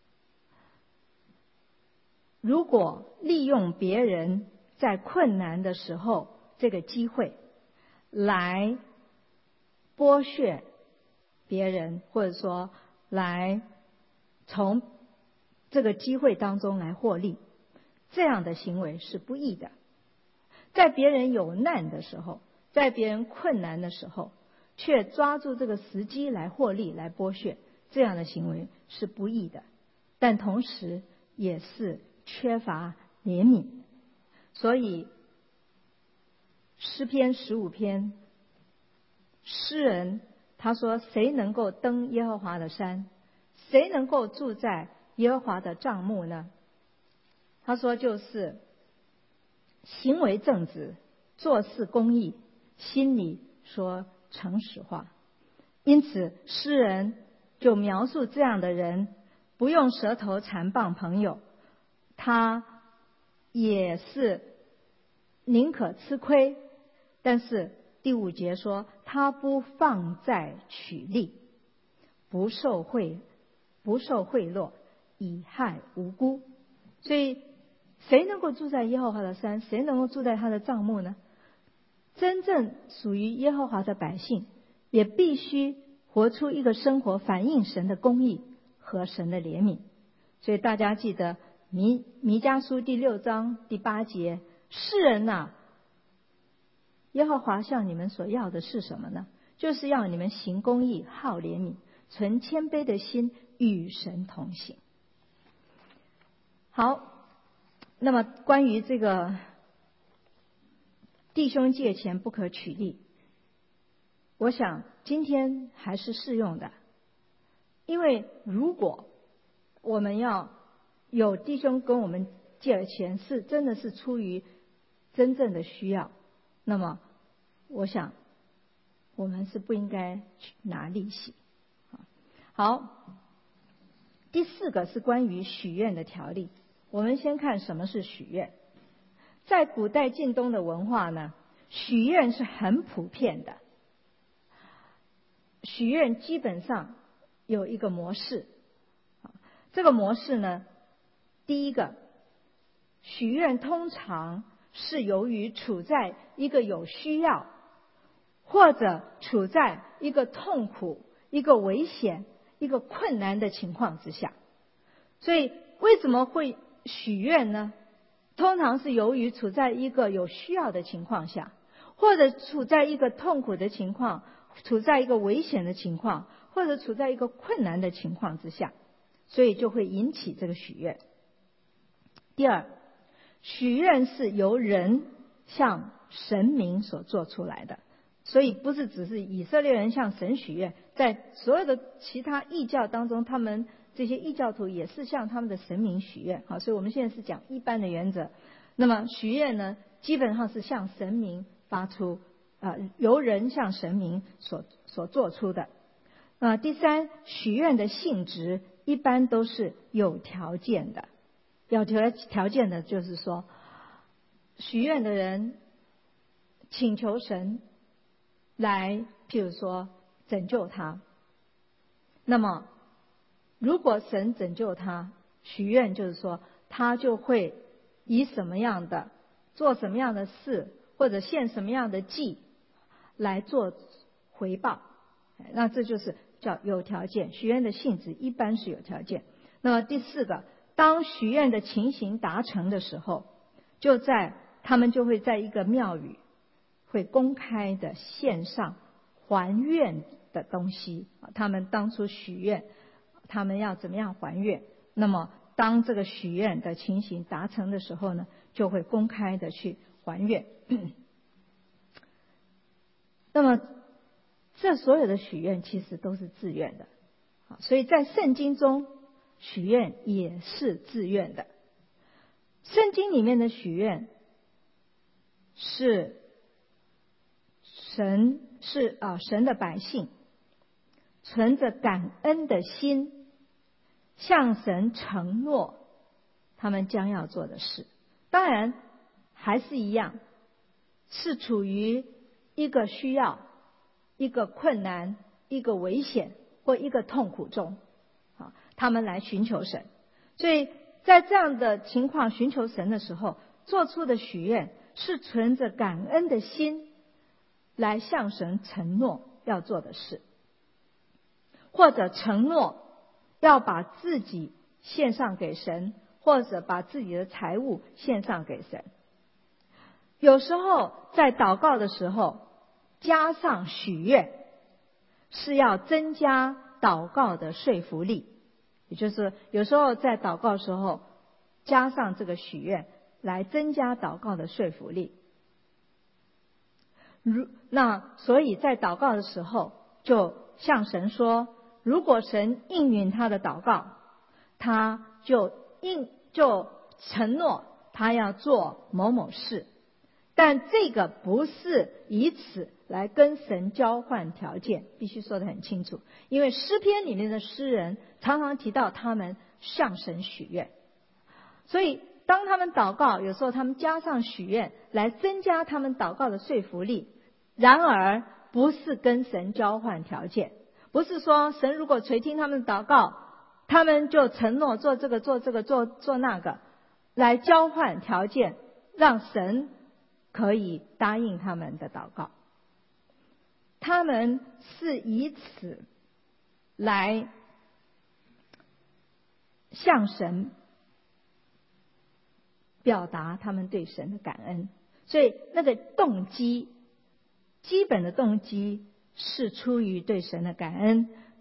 如果利用别人在困难的时候这个机会来剥削别人，或者说来从这个机会当中来获利，这样的行为是不义的。在别人有难的时候，在别人困难的时候，却抓住这个时机来获利来剥削，这样的行为是不义的，但同时也是缺乏怜悯。所以诗篇十五篇诗人他说，谁能够登耶和华的山，谁能够住在耶和华的帐幕呢？他说，就是行为正直，做事公义，心里说诚实话。因此诗人就描述这样的人不用舌头缠棒朋友，他也是宁可吃亏，但是第五节说他不放债取利，不受贿不受贿赂，以害无辜。所以谁能够住在耶和华的山，谁能够住在他的帐幕呢？真正属于耶和华的百姓也必须活出一个生活反映神的公义和神的怜悯。所以大家记得弥弥迦书第六章第八节，世人啊，耶和华向你们所要的是什么呢？就是要你们行公义，好怜悯， 存谦卑的心，与神同行。好，那么关于这个弟兄借钱不可取利，我想今天还是适用的。因为如果我们要有弟兄跟我们借了钱，是真的是出于真正的需要，那么我想我们是不应该去拿利息。好，第四个是关于许愿的条例。我们先看什么是许愿。在古代晋东的文化呢，许愿是很普遍的。许愿基本上有一个模式，这个模式呢，第一个，许愿通常是由于处在一个有需要，或者处在一个痛苦、一个危险、一个困难的情况之下。所以为什么会许愿呢？通常是由于处在一个有需要的情况下，或者处在一个痛苦的情况，处在一个危险的情况，或者处在一个困难的情况之下，所以就会引起这个许愿。第二，许愿是由人向神明所做出来的，所以不是只是以色列人向神许愿，在所有的其他异教当中，他们这些异教徒也是向他们的神明许愿。好，所以我们现在是讲一般的原则。那么许愿呢，基本上是向神明发出啊、呃，由人向神明所所做出的。啊、呃，第三，许愿的性质一般都是有条件的。有条条件的就是说，许愿的人请求神来，譬如说拯救他。那么，如果神拯救他，许愿就是说，他就会以什么样的、做什么样的事，或者献什么样的祭来做回报。那这就是叫有条件。许愿的性质一般是有条件。那么第四个，当许愿的情形达成的时候，就在他们就会在一个庙宇会公开的献上还愿的东西。他们当初许愿，他们要怎么样还愿？那么当这个许愿的情形达成的时候呢，就会公开的去还愿。那么这所有的许愿其实都是自愿的，所以在圣经中许愿也是自愿的。圣经里面的许愿是神是啊神的百姓存着感恩的心，向神承诺他们将要做的事。当然还是一样，是处于一个需要、一个困难、一个危险或一个痛苦中，啊，他们来寻求神。所以在这样的情况寻求神的时候，做出的许愿是存着感恩的心来向神承诺要做的事，或者承诺要把自己献上给神，或者把自己的财物献上给神。有时候在祷告的时候加上许愿，是要增加祷告的说服力。也就是有时候在祷告的时候加上这个许愿，来增加祷告的说服力。如那所以在祷告的时候就向神说，如果神应允他的祷告，他就应就承诺他要做某某事。但这个不是以此来跟神交换条件，必须说得很清楚。因为诗篇里面的诗人常常提到他们向神许愿，所以当他们祷告，有时候他们加上许愿来增加他们祷告的说服力。然而不是跟神交换条件，不是说神如果垂听他们的祷告，他们就承诺做这个做这个做做那个，来交换条件，让神可以答应他们的祷告。他们是以此来向神表达他们对神的感恩。所以那个动机，基本的动机是出于对神的感恩，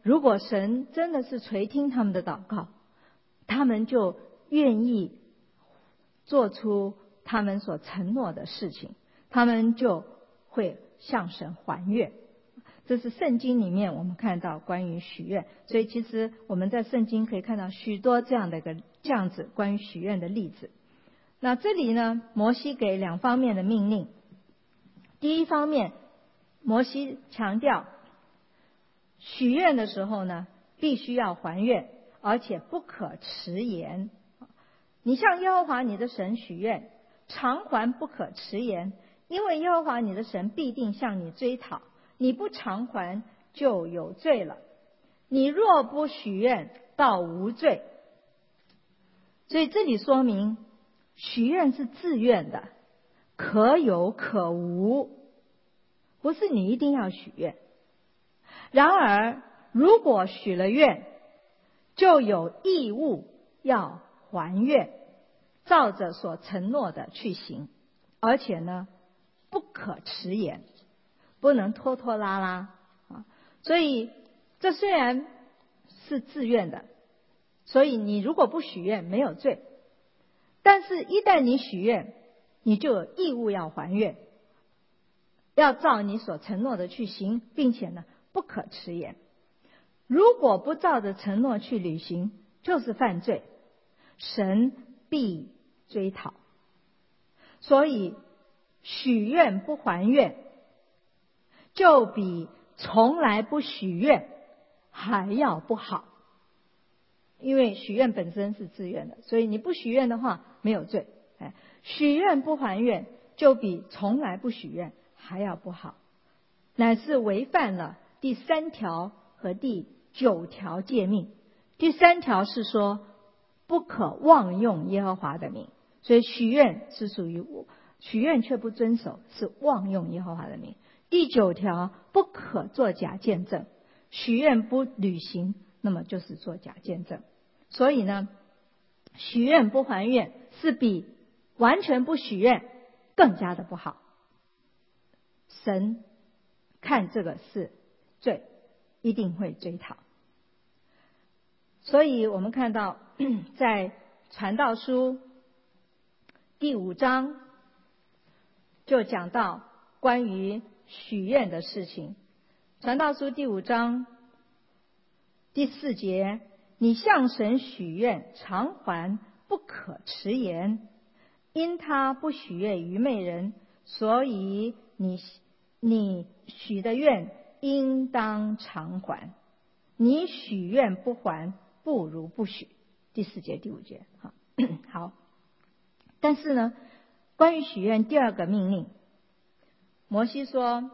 如果神真的是垂听他们的祷告，他们就愿意做出他们所承诺的事情，他们就会向神还愿。这是圣经里面我们看到关于许愿，所以其实我们在圣经可以看到许多这样的一个这样子关于许愿的例子。那这里呢，摩西给两方面的命令。第一方面，摩西强调许愿的时候呢，必须要还愿，而且不可迟延。你向耶和华你的神许愿，偿还不可迟延，因为耶和华你的神必定向你追讨，你不偿还就有罪了。你若不许愿，倒无罪。所以这里说明许愿是自愿的，可有可无，不是你一定要许愿。然而如果许了愿，就有义务要还愿，照着所承诺的去行，而且呢不可迟延，不能拖拖拉拉啊。所以这虽然是自愿的，所以你如果不许愿没有罪，但是一旦你许愿，你就有义务要还愿，要照你所承诺的去行，并且呢不可迟延。如果不照着承诺去履行，就是犯罪，神必追讨。所以许愿不还愿，就比从来不许愿还要不好。因为许愿本身是自愿的，所以你不许愿的话没有罪。哎，许愿不还愿，就比从来不许愿还要不好，乃是违犯了第三条和第九条诫命。第三条是说不可妄用耶和华的名，所以许愿是属于许愿却不遵守，是妄用耶和华的名。第九条不可作假见证，许愿不履行，那么就是作假见证。所以呢，许愿不还愿是比完全不许愿更加的不好。神看这个是罪，一定会追讨。所以我们看到在传道书第五章就讲到关于许愿的事情。传道书第五章第四节，你向神许愿，偿还不可迟延，因他不喜悦愚昧人，所以你你许的愿应当偿还。你许愿不还，不如不许。第四节第五节。好，好。但是呢，关于许愿第二个命令，摩西说，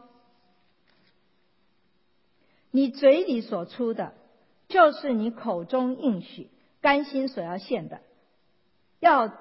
你嘴里所出的就是你口中应许甘心所要献的，要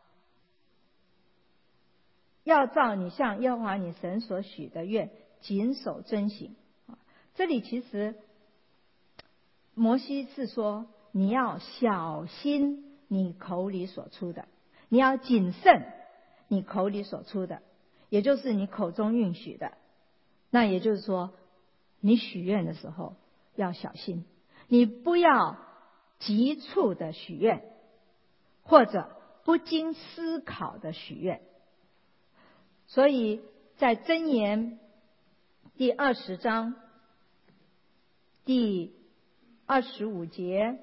要照你向耶和华你神所许的愿谨守遵行。这里其实摩西是说，你要小心你口里所出的，你要谨慎你口里所出的，也就是你口中应许的。那也就是说，你许愿的时候要小心，你不要急促的许愿，或者不经思考的许愿。所以在箴言第二十章第二十五节，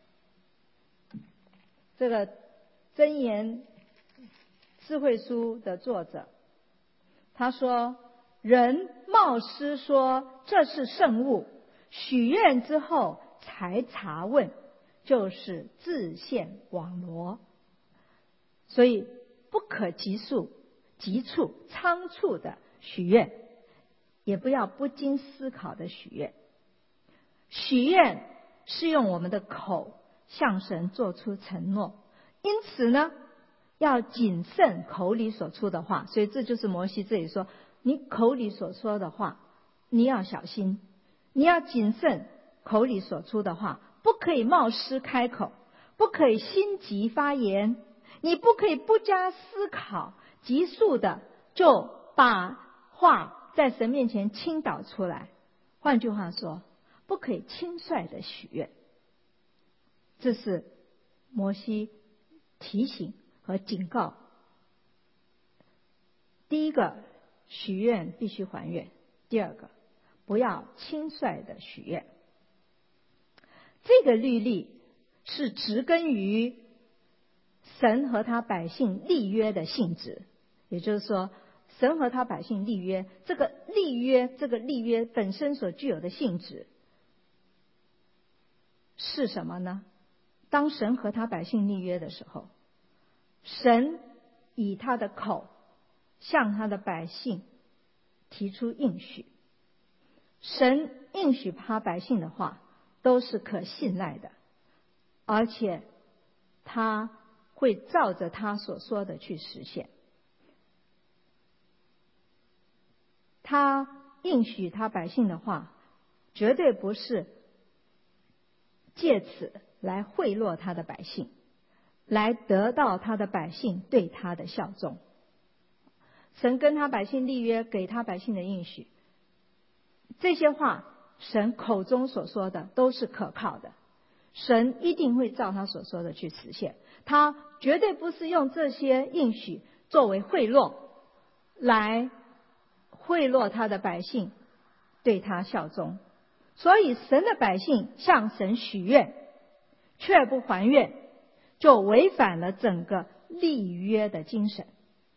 这个箴言智慧书的作者他说，人冒失说这是圣物，许愿之后才查问，就是自陷网罗。所以不可急速急促仓促的许愿，也不要不经思考的许愿。许愿是用我们的口向神做出承诺，因此呢要谨慎口里所出的话。所以这就是摩西这里说，你口里所说的话你要小心，你要谨慎口里所出的话，不可以冒失开口，不可以心急发言，你不可以不加思考急速的就把话在神面前倾倒出来。换句话说， 不可以轻率的许愿。这是摩西提醒和警告。第一个，许愿必须还愿；第二个，不要轻率的许愿。这个律例是植根于神和他百姓立约的性质，也就是说，神和他百姓立约，这个立约，这个立约本身所具有的性质是什么呢？当神和他百姓立约的时候，神以他的口向他的百姓提出应许，神应许他百姓的话都是可信赖的，而且他会照着他所说的去实现。他应许他百姓的话，绝对不是借此来贿赂他的百姓，来得到他的百姓对他的效忠。神跟他百姓立约，给他百姓的应许，这些话神口中所说的都是可靠的，神一定会照他所说的去实现。他绝对不是用这些应许作为贿赂，来贿赂他的百姓对他效忠。所以神的百姓向神许愿却不还愿，就违反了整个立约的精神。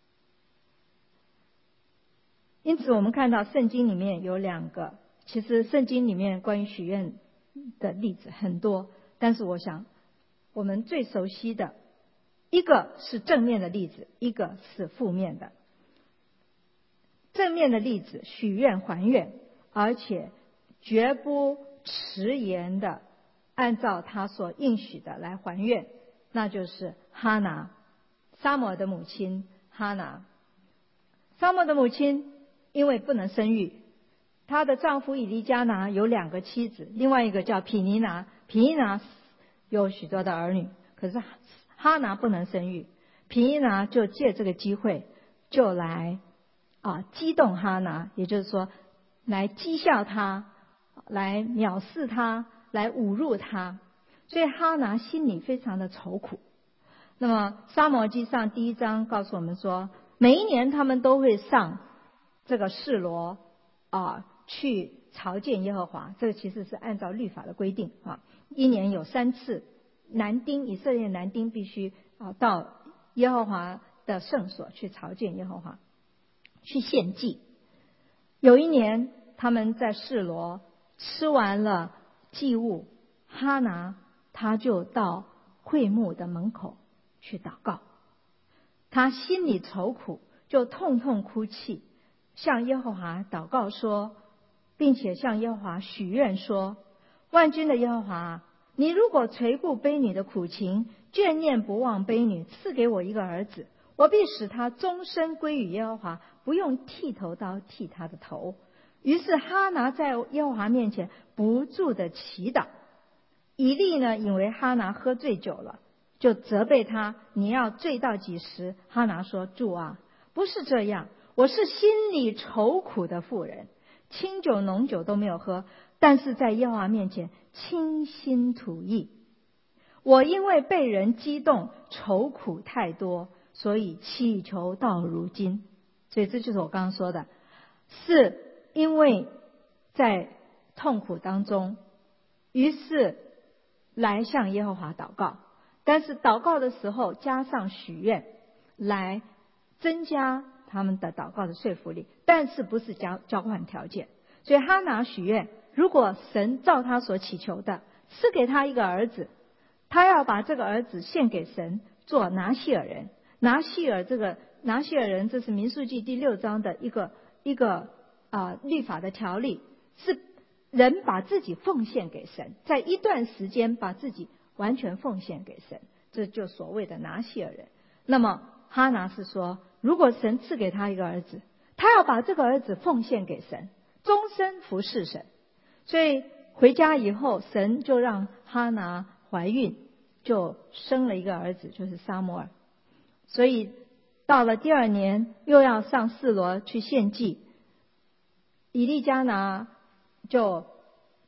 因此我们看到圣经里面有两个，其实圣经里面关于许愿的例子很多，但是我想我们最熟悉的一个是正面的例子，一个是负面的。正面的例子，许愿还愿，而且绝不迟延的按照他所应许的来还愿，那就是哈拿，撒母耳的母亲哈拿。撒母耳的母亲因为不能生育，她的丈夫以利加拿有两个妻子，另外一个叫毗尼拿，毗尼拿有许多的儿女，可是哈拿不能生育，毗尼拿就借这个机会就来啊激动哈拿，也就是说来讥笑他，来藐视他，来侮辱他，所以哈拿心里非常的愁苦。那么撒母耳记上第一章告诉我们说，每一年他们都会上这个示罗啊去朝见耶和华，这个其实是按照律法的规定啊，一年有三次，男丁以色列男丁必须啊到耶和华的圣所去朝见耶和华，去献祭。有一年他们在示罗吃完了祭物，哈拿他就到会幕的门口去祷告，他心里愁苦，就痛痛哭泣，向耶和华祷告说，并且向耶和华许愿说，万军的耶和华，你如果垂顾婢女的苦情，眷念不忘婢女，赐给我一个儿子，我必使他终身归于耶和华，不用剃头刀剃他的头。于是哈拿在耶和华面前不住的祈祷。以利呢，以为哈拿喝醉酒了，就责备他，你要醉到几时？哈拿说，主啊，不是这样，我是心里愁苦的妇人，清酒浓酒都没有喝，但是在耶和华面前倾心吐意。我因为被人激动，愁苦太多，所以祈求到如今。所以这就是我刚刚说的，是因为在痛苦当中，于是来向耶和华祷告，但是祷告的时候加上许愿，来增加他们的祷告的说服力，但是不是交交换条件。所以哈拿许愿，如果神照他所祈求的赐给他一个儿子，他要把这个儿子献给神，做拿细尔人。拿细尔这个拿细尔人，这是民数记第六章的一个一个啊、呃、律法的条例，是人把自己奉献给神，在一段时间把自己完全奉献给神，这就所谓的拿细尔人。那么哈拿是说，如果神赐给他一个儿子，他要把这个儿子奉献给神，终身服侍神。所以回家以后，神就让哈拿怀孕，就生了一个儿子，就是撒母耳。所以到了第二年又要上示罗去献祭，以利加拿就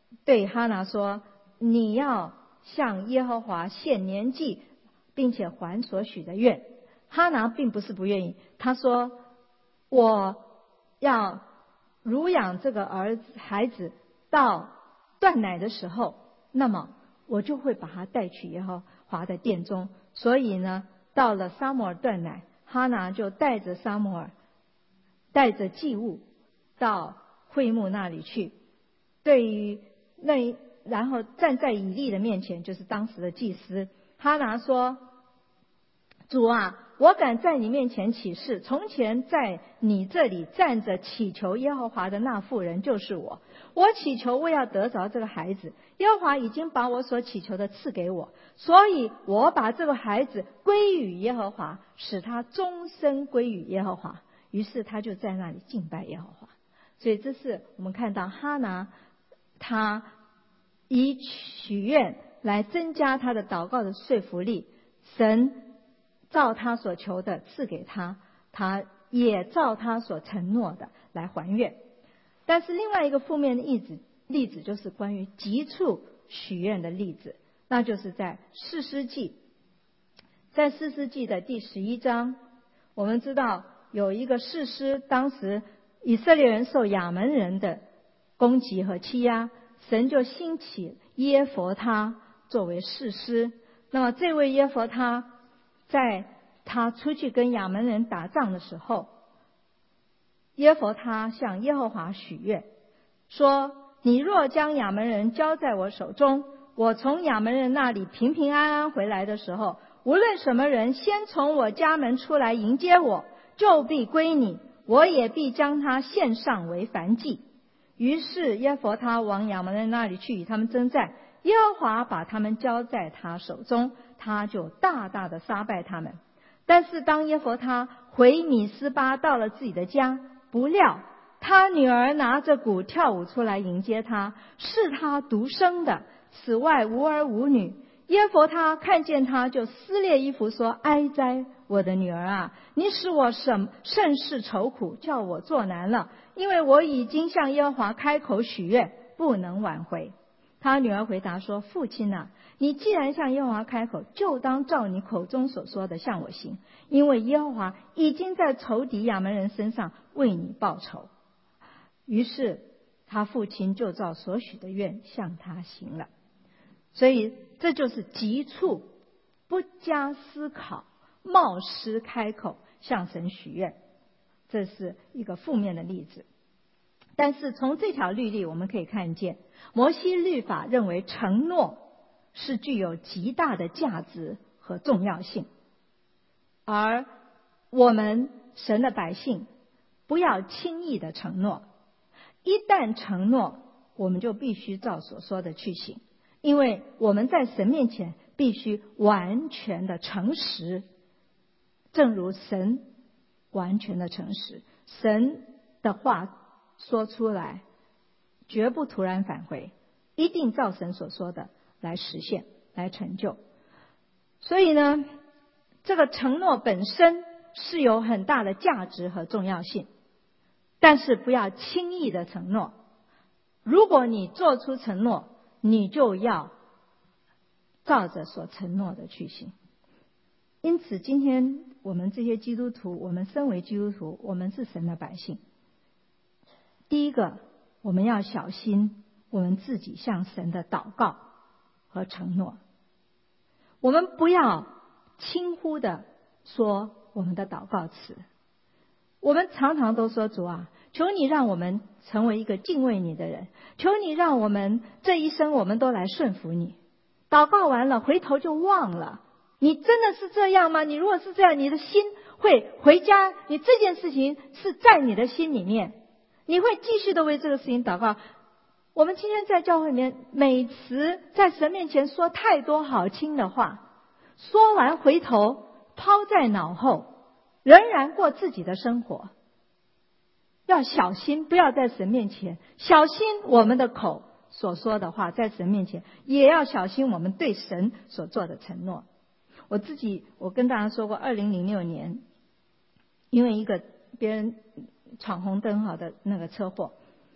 对哈拿说，你要向耶和华献年祭，并且还所许的愿。哈拿并不是不愿意，他说我要乳养这个儿子孩子到断奶的时候，那么我就会把他带去耶和华的殿中。所以呢，到了撒母耳断奶，哈拿就带着撒母耳带着祭物到会幕那里去，对于那然后站在以利的面前，就是当时的祭司。哈拿说，主啊，我敢在你面前起誓，从前在你这里站着祈求耶和华的那妇人就是我。我祈求为要得着这个孩子，耶和华已经把我所祈求的赐给我，所以我把这个孩子归于耶和华，使他终身归于耶和华。于是他就在那里敬拜耶和华。所以这是我们看到哈拿他以许愿来增加他的祷告的说服力，神照他所求的赐给他，他也照他所承诺的来还愿。但是另外一个负面的例子例子就是关于急促许愿的例子，那就是在士师记，在士师记的第十一章，我们知道有一个士师，当时以色列人受亚门人的攻击和欺压，神就兴起耶弗他作为士师。那么这位耶弗他在他出去跟亚门人打仗的时候，耶弗他向耶和华许愿说，你若将亚门人交在我手中，我从亚门人那里平平安安回来的时候，无论什么人先从我家门出来迎接我，就必归你，我也必将他献上为燔祭。于是耶弗他往亚门人那里去，与他们征战，耶和华把他们交在他手中，他就大大的杀败他们。但是当耶弗他回米斯巴到了自己的家，不料他女儿拿着鼓跳舞出来迎接他，是他独生的，此外无儿无女。耶弗他看见他，就撕裂衣服说，哀哉我的女儿啊，你使我甚甚是愁苦，叫我作难了，因为我已经向耶和华开口许愿，不能挽回。他女儿回答说，父亲啊，你既然向耶和华开口，就当照你口中所说的向我行，因为耶和华已经在仇敌亚门人身上为你报仇。于是他父亲就照所许的愿向他行了。所以这就是急促不加思考冒失开口向神许愿，这是一个负面的例子。但是从这条律例我们可以看见，摩西律法认为承诺是具有极大的价值和重要性，而我们神的百姓不要轻易的承诺，一旦承诺，我们就必须照所说的去行，因为我们在神面前必须完全的诚实，正如神完全的诚实，神的话说出来绝不突然返回，一定照神所说的来实现来成就。所以呢，这个承诺本身是有很大的价值和重要性，但是不要轻易的承诺。如果你做出承诺，你就要照着所承诺的去行。因此今天我们这些基督徒，我们身为基督徒，我们是神的百姓，第一个我们要小心我们自己向神的祷告和承诺，我们不要轻忽的说我们的祷告词。我们常常都说，主啊，求你让我们成为一个敬畏你的人，求你让我们这一生我们都来顺服你。祷告完了回头就忘了，你真的是这样吗？你如果是这样，你的心会回家，你这件事情是在你的心里面，你会继续的为这个事情祷告。我们今天在教会里面每次在神面前说太多好听的话，说完回头抛在脑后，仍然过自己的生活。要小心，不要在神面前，小心我们的口所说的话，在神面前也要小心我们对神所做的承诺。我自己我跟大家说过，二零零六年因为一个别人闯红灯好的那个车祸，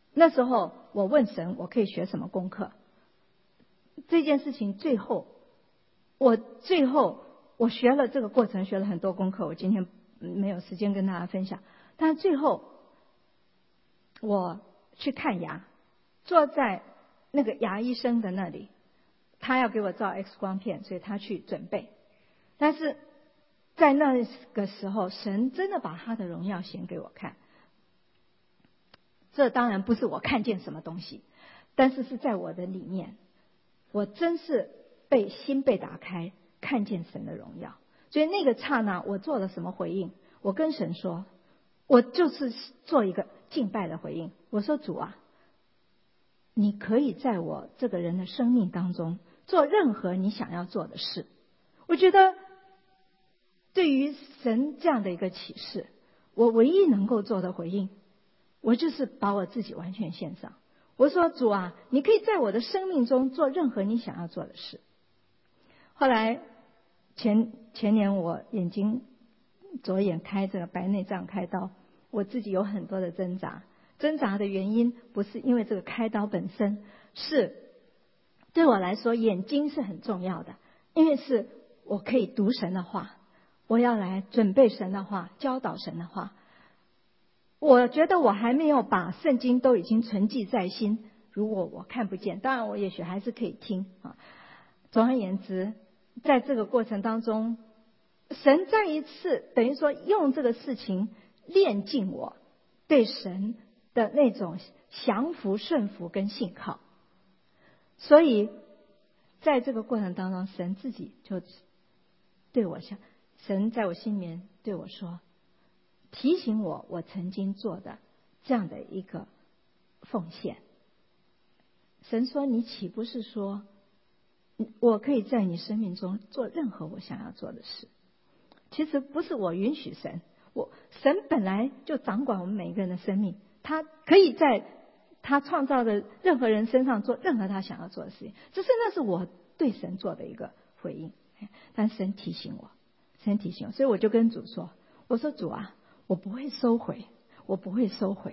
那时候我问神我可以学什么功课，这件事情最后我最后我学了这个过程，学了很多功课，我今天没有时间跟大家分享。但最后我去看牙，坐在那个牙医生的那里，他要给我照 X 光片，所以他去准备。但是在那个时候，神真的把他的荣耀显给我看。这当然不是我看见什么东西，但是是在我的里面，我真是被心被打开，看见神的荣耀。所以那个刹那我做了什么回应？我跟神说，我就是做一个敬拜的回应。我说，主啊，你可以在我这个人的生命当中做任何你想要做的事。我觉得对于神这样的一个启示，我唯一能够做的回应，我就是把我自己完全献上。我说，主啊，你可以在我的生命中做任何你想要做的事。后来前前年我眼睛左眼开这个白内障开刀，我自己有很多的挣扎。挣扎的原因不是因为这个开刀本身，是对我来说眼睛是很重要的，因为是我可以读神的话，我要来准备神的话，教导神的话。我觉得我还没有把圣经都已经存记在心，如果我看不见，当然我也许还是可以听啊。总而言之，在这个过程当中，神再一次等于说用这个事情炼净我对神的那种降服、顺服跟信靠。所以在这个过程当中，神自己就对我想，神在我心里面对我说，提醒我我曾经做的这样的一个奉献。神说，你岂不是说我可以在你生命中做任何我想要做的事？其实不是我允许神，我神本来就掌管我们每一个人的生命，他可以在他创造的任何人身上做任何他想要做的事情，只是那是我对神做的一个回应。但神提醒我，神提醒我，所以我就跟主说，我说，主啊，我不会收回，我不会收回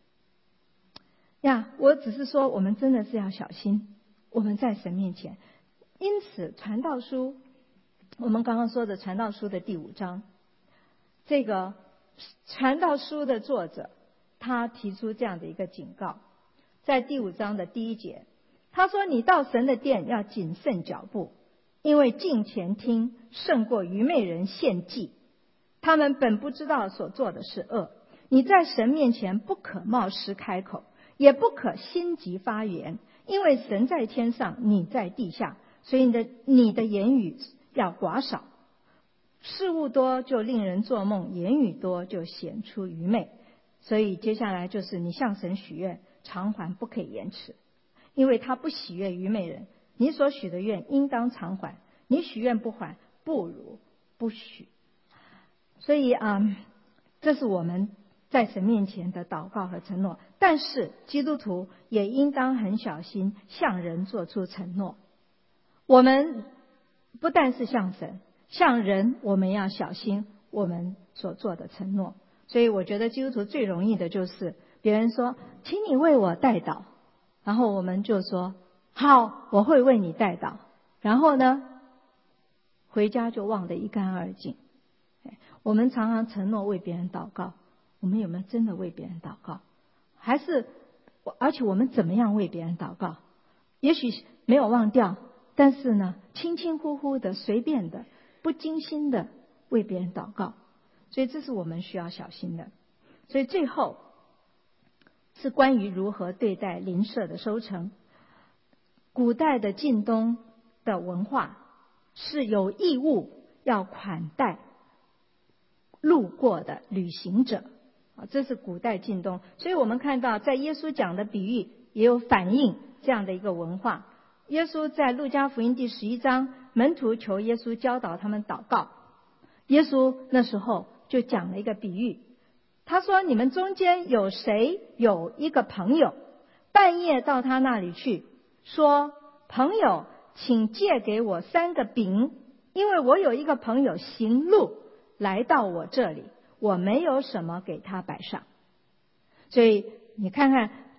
呀。我只是说，我们真的是要小心，我们在神面前。因此传道书，我们刚刚说的传道书的第五章，这个传道书的作者他提出这样的一个警告，在第五章的第一节，他说，你到神的殿要谨慎脚步，因为近前听胜过愚昧人献祭，他们本不知道所做的是恶。你在神面前不可冒失开口，也不可心急发言，因为神在天上，你在地下，所以你的你的言语要寡少。事物多就令人做梦，言语多就显出愚昧。所以接下来就是你向神许愿，偿还不可以延迟，因为他不喜悦愚昧人。你所许的愿应当偿还，你许愿不还，不如不许。所以啊、嗯，这是我们在神面前的祷告和承诺。但是基督徒也应当很小心向人做出承诺。我们不但是向神，向人我们要小心我们所做的承诺。所以我觉得基督徒最容易的就是别人说，请你为我代祷，然后我们就说，好，我会为你代祷，然后呢回家就忘得一干二净。我们常常承诺为别人祷告，我们有没有真的为别人祷告？还是而且我们怎么样为别人祷告？也许没有忘掉，但是呢轻轻忽忽的、随便的、不精心的为别人祷告。所以这是我们需要小心的。所以最后是关于如何对待邻舍的收成。古代的近东的文化是有义务要款待路过的旅行者，这是古代近东。所以我们看到在耶稣讲的比喻也有反映这样的一个文化。耶稣在路加福音第十一章，门徒求耶稣教导他们祷告，耶稣那时候就讲了一个比喻，他说，你们中间有谁有一个朋友，半夜到他那里去，说，朋友，请借给我三个饼，因为我有一个朋友行路来到我这里，我没有什么给他摆上。所以你看看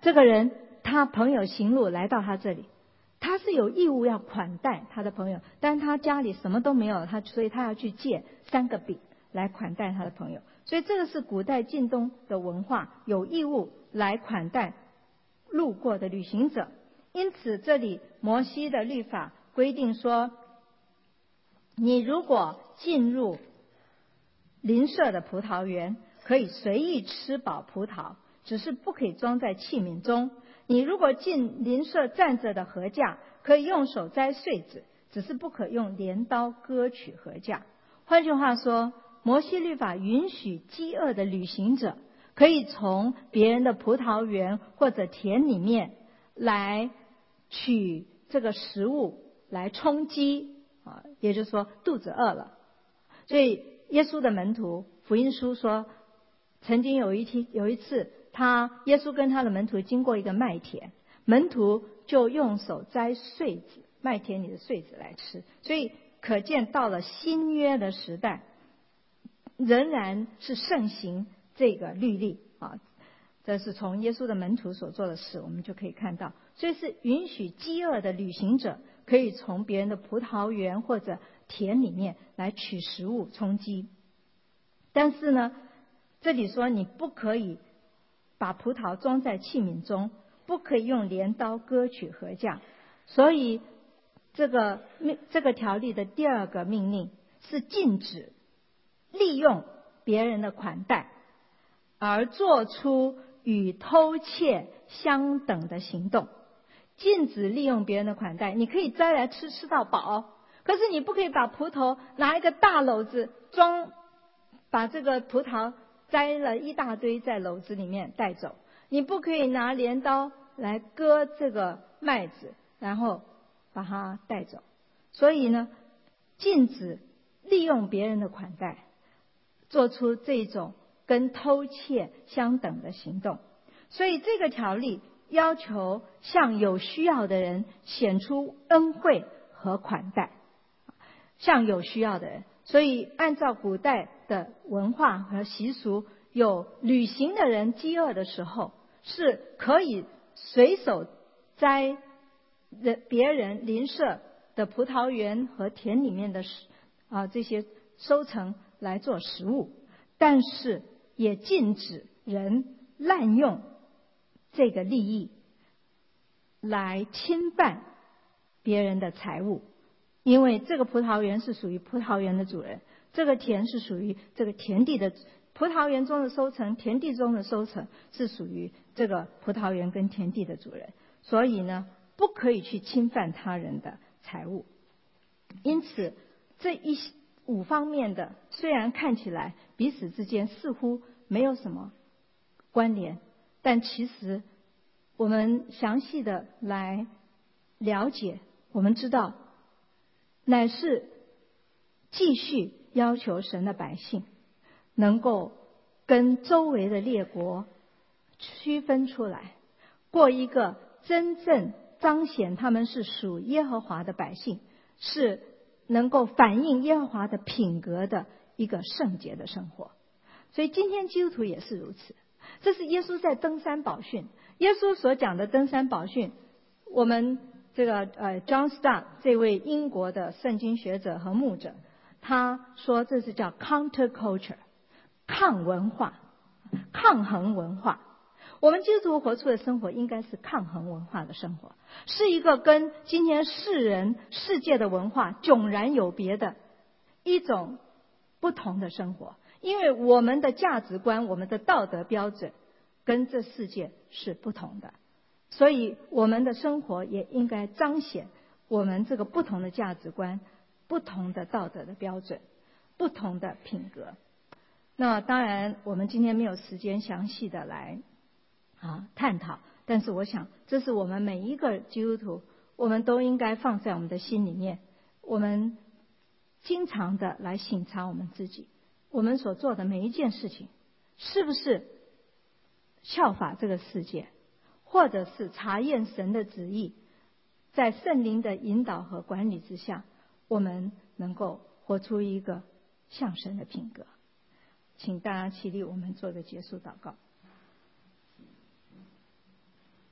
这个人他朋友行路来到他这里，他是有义务要款待他的朋友，但他家里什么都没有，他所以他要去借三个饼来款待他的朋友。所以这个是古代近东的文化，有义务来款待路过的旅行者。因此这里摩西的律法规定说，你如果进入邻舍的葡萄园，可以随意吃饱葡萄，只是不可以装在器皿中。你如果进邻舍站着的禾架，可以用手摘穗子，只是不可用镰刀割取禾架。换句话说，摩西律法允许饥饿的旅行者可以从别人的葡萄园或者田里面来取这个食物来充饥啊，也就是说肚子饿了。所以耶稣的门徒福音书说，曾经有一天有一次他耶稣跟他的门徒经过一个麦田，门徒就用手摘穗子，麦田里的穗子来吃。所以可见到了新约的时代仍然是盛行这个律例啊，这是从耶稣的门徒所做的事，我们就可以看到。所以是允许饥饿的旅行者可以从别人的葡萄园或者田里面来取食物充饥。但是呢，这里说你不可以把葡萄装在器皿中，不可以用镰刀割取禾架。所以这个这个条例的第二个命令是禁止利用别人的款待而做出与偷窃相等的行动。禁止利用别人的款待，你可以摘来吃，吃到饱，可是你不可以把葡萄拿一个大篓子装，把这个葡萄摘了一大堆在篓子里面带走。你不可以拿镰刀来割这个麦子，然后把它带走。所以呢，禁止利用别人的款待，做出这种跟偷窃相等的行动。所以这个条例要求向有需要的人显出恩惠和款待，向有需要的人。所以按照古代的文化和习俗，有旅行的人饥饿的时候，是可以随手摘别人邻舍的葡萄园和田里面的啊这些收成来做食物。但是也禁止人滥用这个利益来侵犯别人的财物，因为这个葡萄园是属于葡萄园的主人，这个田是属于这个田地的，葡萄园中的收成，田地中的收成是属于这个葡萄园跟田地的主人，所以呢，不可以去侵犯他人的财物。因此，这一五方面的虽然看起来彼此之间似乎没有什么关联，但其实我们详细的来了解，我们知道乃是继续要求神的百姓能够跟周围的列国区分出来，过一个真正彰显他们是属耶和华的百姓，是能够反映耶和华的品格的一个圣洁的生活。所以今天基督徒也是如此。这是耶稣在登山宝训，耶稣所讲的登山宝训，我们这个呃 John Stott 这位英国的圣经学者和牧者，他说这是叫 counter culture， 抗文化，抗衡文化。我们基督徒活出的生活应该是抗衡文化的生活，是一个跟今天世人世界的文化迥然有别的一种不同的生活。因为我们的价值观，我们的道德标准跟这世界是不同的，所以我们的生活也应该彰显我们这个不同的价值观，不同的道德的标准，不同的品格。那当然我们今天没有时间详细的来啊探讨，但是我想这是我们每一个基督徒我们都应该放在我们的心里面，我们经常的来省察我们自己，我们所做的每一件事情是不是效法这个世界，或者是查验神的旨意，在圣灵的引导和管理之下，我们能够活出一个像神的品格。请大家起立，我们做个结束祷告。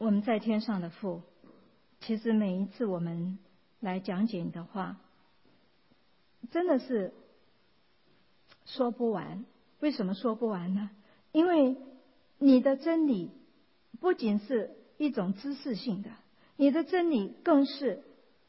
我们在天上的父，其实每一次我们来讲解你的话，真的是说不完。为什么说不完呢？因为你的真理不仅是一种知识性的，你的真理更是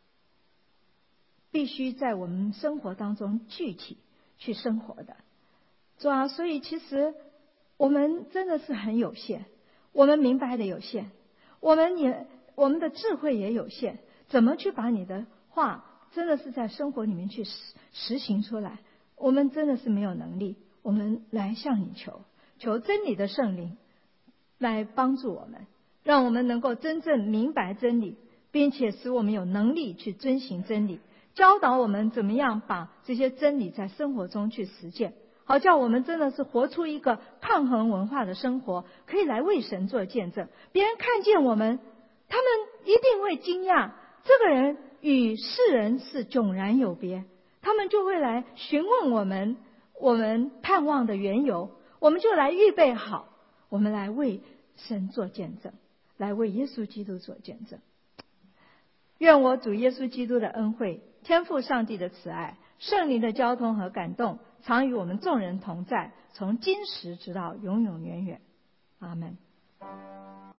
必须在我们生活当中具体去生活的。主啊，所以其实我们真的是很有限，我们明白的有限，我们也我们的智慧也有限，怎么去把你的话真的是在生活里面去实实行出来，我们真的是没有能力。我们来向你求，求真理的圣灵来帮助我们，让我们能够真正明白真理，并且使我们有能力去遵行真理，教导我们怎么样把这些真理在生活中去实践，好叫我们真的是活出一个抗衡文化的生活，可以来为神做见证。别人看见我们，他们一定会惊讶，这个人与世人是迥然有别，他们就会来询问我们我们盼望的缘由，我们就来预备好，我们来为神做见证，来为耶稣基督做见证。愿我主耶稣基督的恩惠，天父上帝的慈爱，圣灵的交通和感动，常与我们众人同在，从今时直到永永远远。阿们。